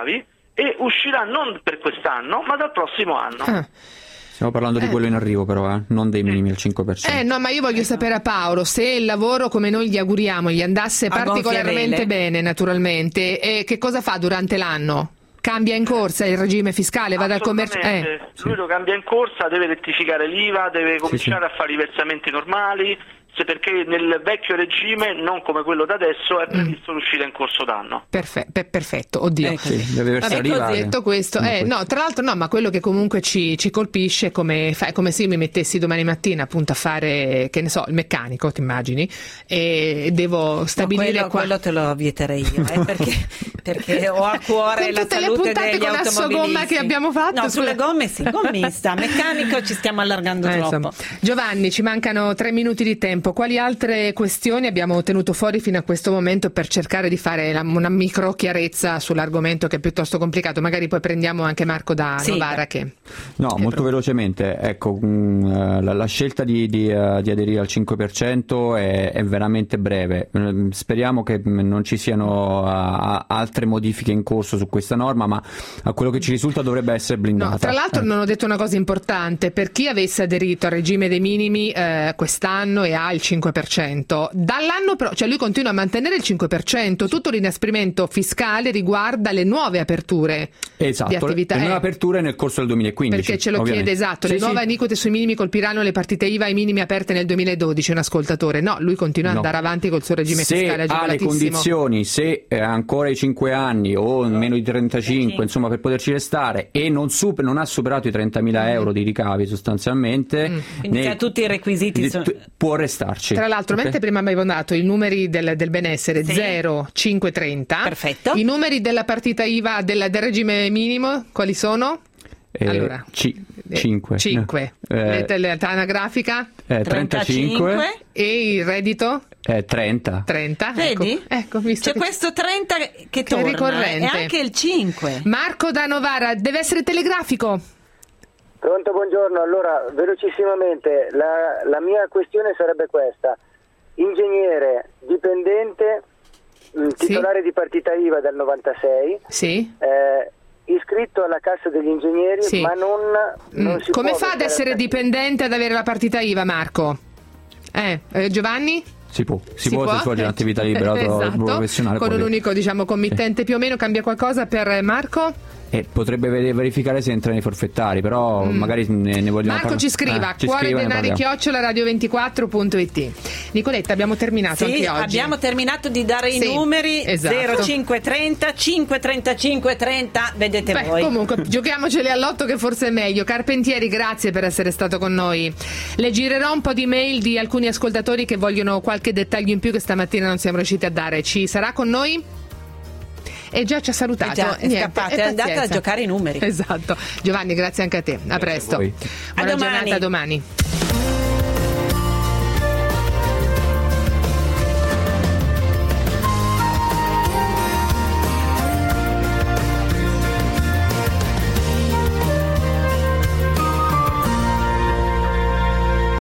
e uscirà non per quest'anno ma dal prossimo anno. Ah. Stiamo parlando Eh. di quello in arrivo però, eh? Non dei minimi al cinque per cento. Eh no, ma io voglio sapere a Paolo se il lavoro come noi gli auguriamo gli andasse A particolarmente gonfie vele. bene, naturalmente, e che cosa fa durante l'anno? Cambia in corsa il regime fiscale, va dal commercio... Eh. Assolutamente. Lui lo cambia in corsa, deve rettificare l'I V A, deve cominciare a fare i versamenti normali, se perché nel vecchio regime, non come quello da adesso, è previsto l'uscita in corso d'anno. Perfe- per- perfetto, oddio. Sì, deve versare Vabbè, l'I V A. ho detto questo, eh, no, tra l'altro no, ma quello che comunque ci, ci colpisce è come, fa- è come se io mi mettessi domani mattina appunto a fare, che ne so, il meccanico, ti immagini, e devo stabilire No, quello, qua. quello te lo vieterei io, eh, perché, perché ho a cuore Con la tutte le salute puntate degli con Assogomma automobilisti. che abbiamo fatto No, sulle- sulle gomme sì, gommista, meccanico ci stiamo allargando Eh, troppo. insomma. Giovanni, ci mancano tre minuti di tempo. Quali altre questioni abbiamo tenuto fuori fino a questo momento per cercare di fare la- una micro chiarezza sull'argomento che è piuttosto complicato? Magari poi prendiamo anche Marco da Sì. Novara che... No, molto velocemente, ecco, mh, eh, la, la scelta di, di, eh, di aderire al cinque per cento è, è veramente breve. Mm, Speriamo che mh, non ci siano uh, altre modifiche in corso su questa norma, ma a quello che ci risulta dovrebbe essere blindata. No, tra l'altro Eh. non ho detto una cosa importante, per chi avesse aderito al regime dei minimi eh, quest'anno e ha il cinque per cento, dall'anno pro- cioè lui continua a mantenere il cinque per cento, tutto l'inasprimento fiscale riguarda le nuove aperture Esatto, di attività. le eh. nuove aperture nel corso del duemilaquindici. Perché ce lo ovviamente. chiede, esatto, Sì, le sì. nuove aliquote sui minimi colpiranno le partite I V A ai minimi aperte nel duemiladodici, un ascoltatore. No, lui continua ad No. andare avanti col suo regime Se fiscale ha le agevolatissimo. condizioni, se eh, ha ancora i cinque anni o meno di trentacinque, insomma, per poterci restare e non, super, non ha superato i trentamila euro di ricavi sostanzialmente, Quindi ne- se ha tutti i requisiti di- sono- tu- può restarci. Tra l'altro, Ok? mentre prima avevo dato i numeri del, del benessere Sì. zero, cinque, trenta, Perfetto. i numeri della partita I V A del, del regime minimo quali sono? Eh, allora, ci- cinque. cinque. Eh, L'età anagrafica eh, trentacinque. e il reddito Eh, trenta. trenta. Vedi? Ecco, ecco, visto C'è che- questo trenta che che è torna ricorrente. e anche il cinque. Marco da Novara, deve essere telegrafico. Pronto, buongiorno. Allora, velocissimamente, la, la mia questione sarebbe questa. Ingegnere, dipendente, mh, titolare di partita I V A dal novantasei, Sì. eh, iscritto alla Cassa degli Ingegneri, Sì. ma non, non Mm, si Come può fa ad versare essere la- dipendente ad avere la partita I V A, Marco? Eh, eh, Giovanni? Si può, si, può, se svolge un'attività libera Esatto. professionale. Con può un avere. unico, diciamo, committente più o meno. Cambia qualcosa per Marco? E potrebbe veri- verificare se entra nei forfettari, però magari ne, ne vogliamo Mm. Marco parla- ci scriva eh, ci cuore scriva e ne denari parliamo. chiocciola radio ventiquattro punto it. Nicoletta, abbiamo terminato Sì, anche oggi. abbiamo terminato di dare Sì, i numeri esatto. zero cinque trenta, cinque trentacinque trenta, vedete Beh, voi. comunque giochiamoceli all'otto che forse è meglio. Carpentieri, grazie per essere stato con noi. Le girerò un po' di mail di alcuni ascoltatori che vogliono qualche dettaglio in più che stamattina non siamo riusciti a dare. Ci sarà con noi? E già ci ha salutato. Eh già, è Niente, scappata, e è andata pazienza. a giocare i numeri. Esatto. Giovanni, grazie anche a te. A presto. voi. Buona A domani. giornata, a domani.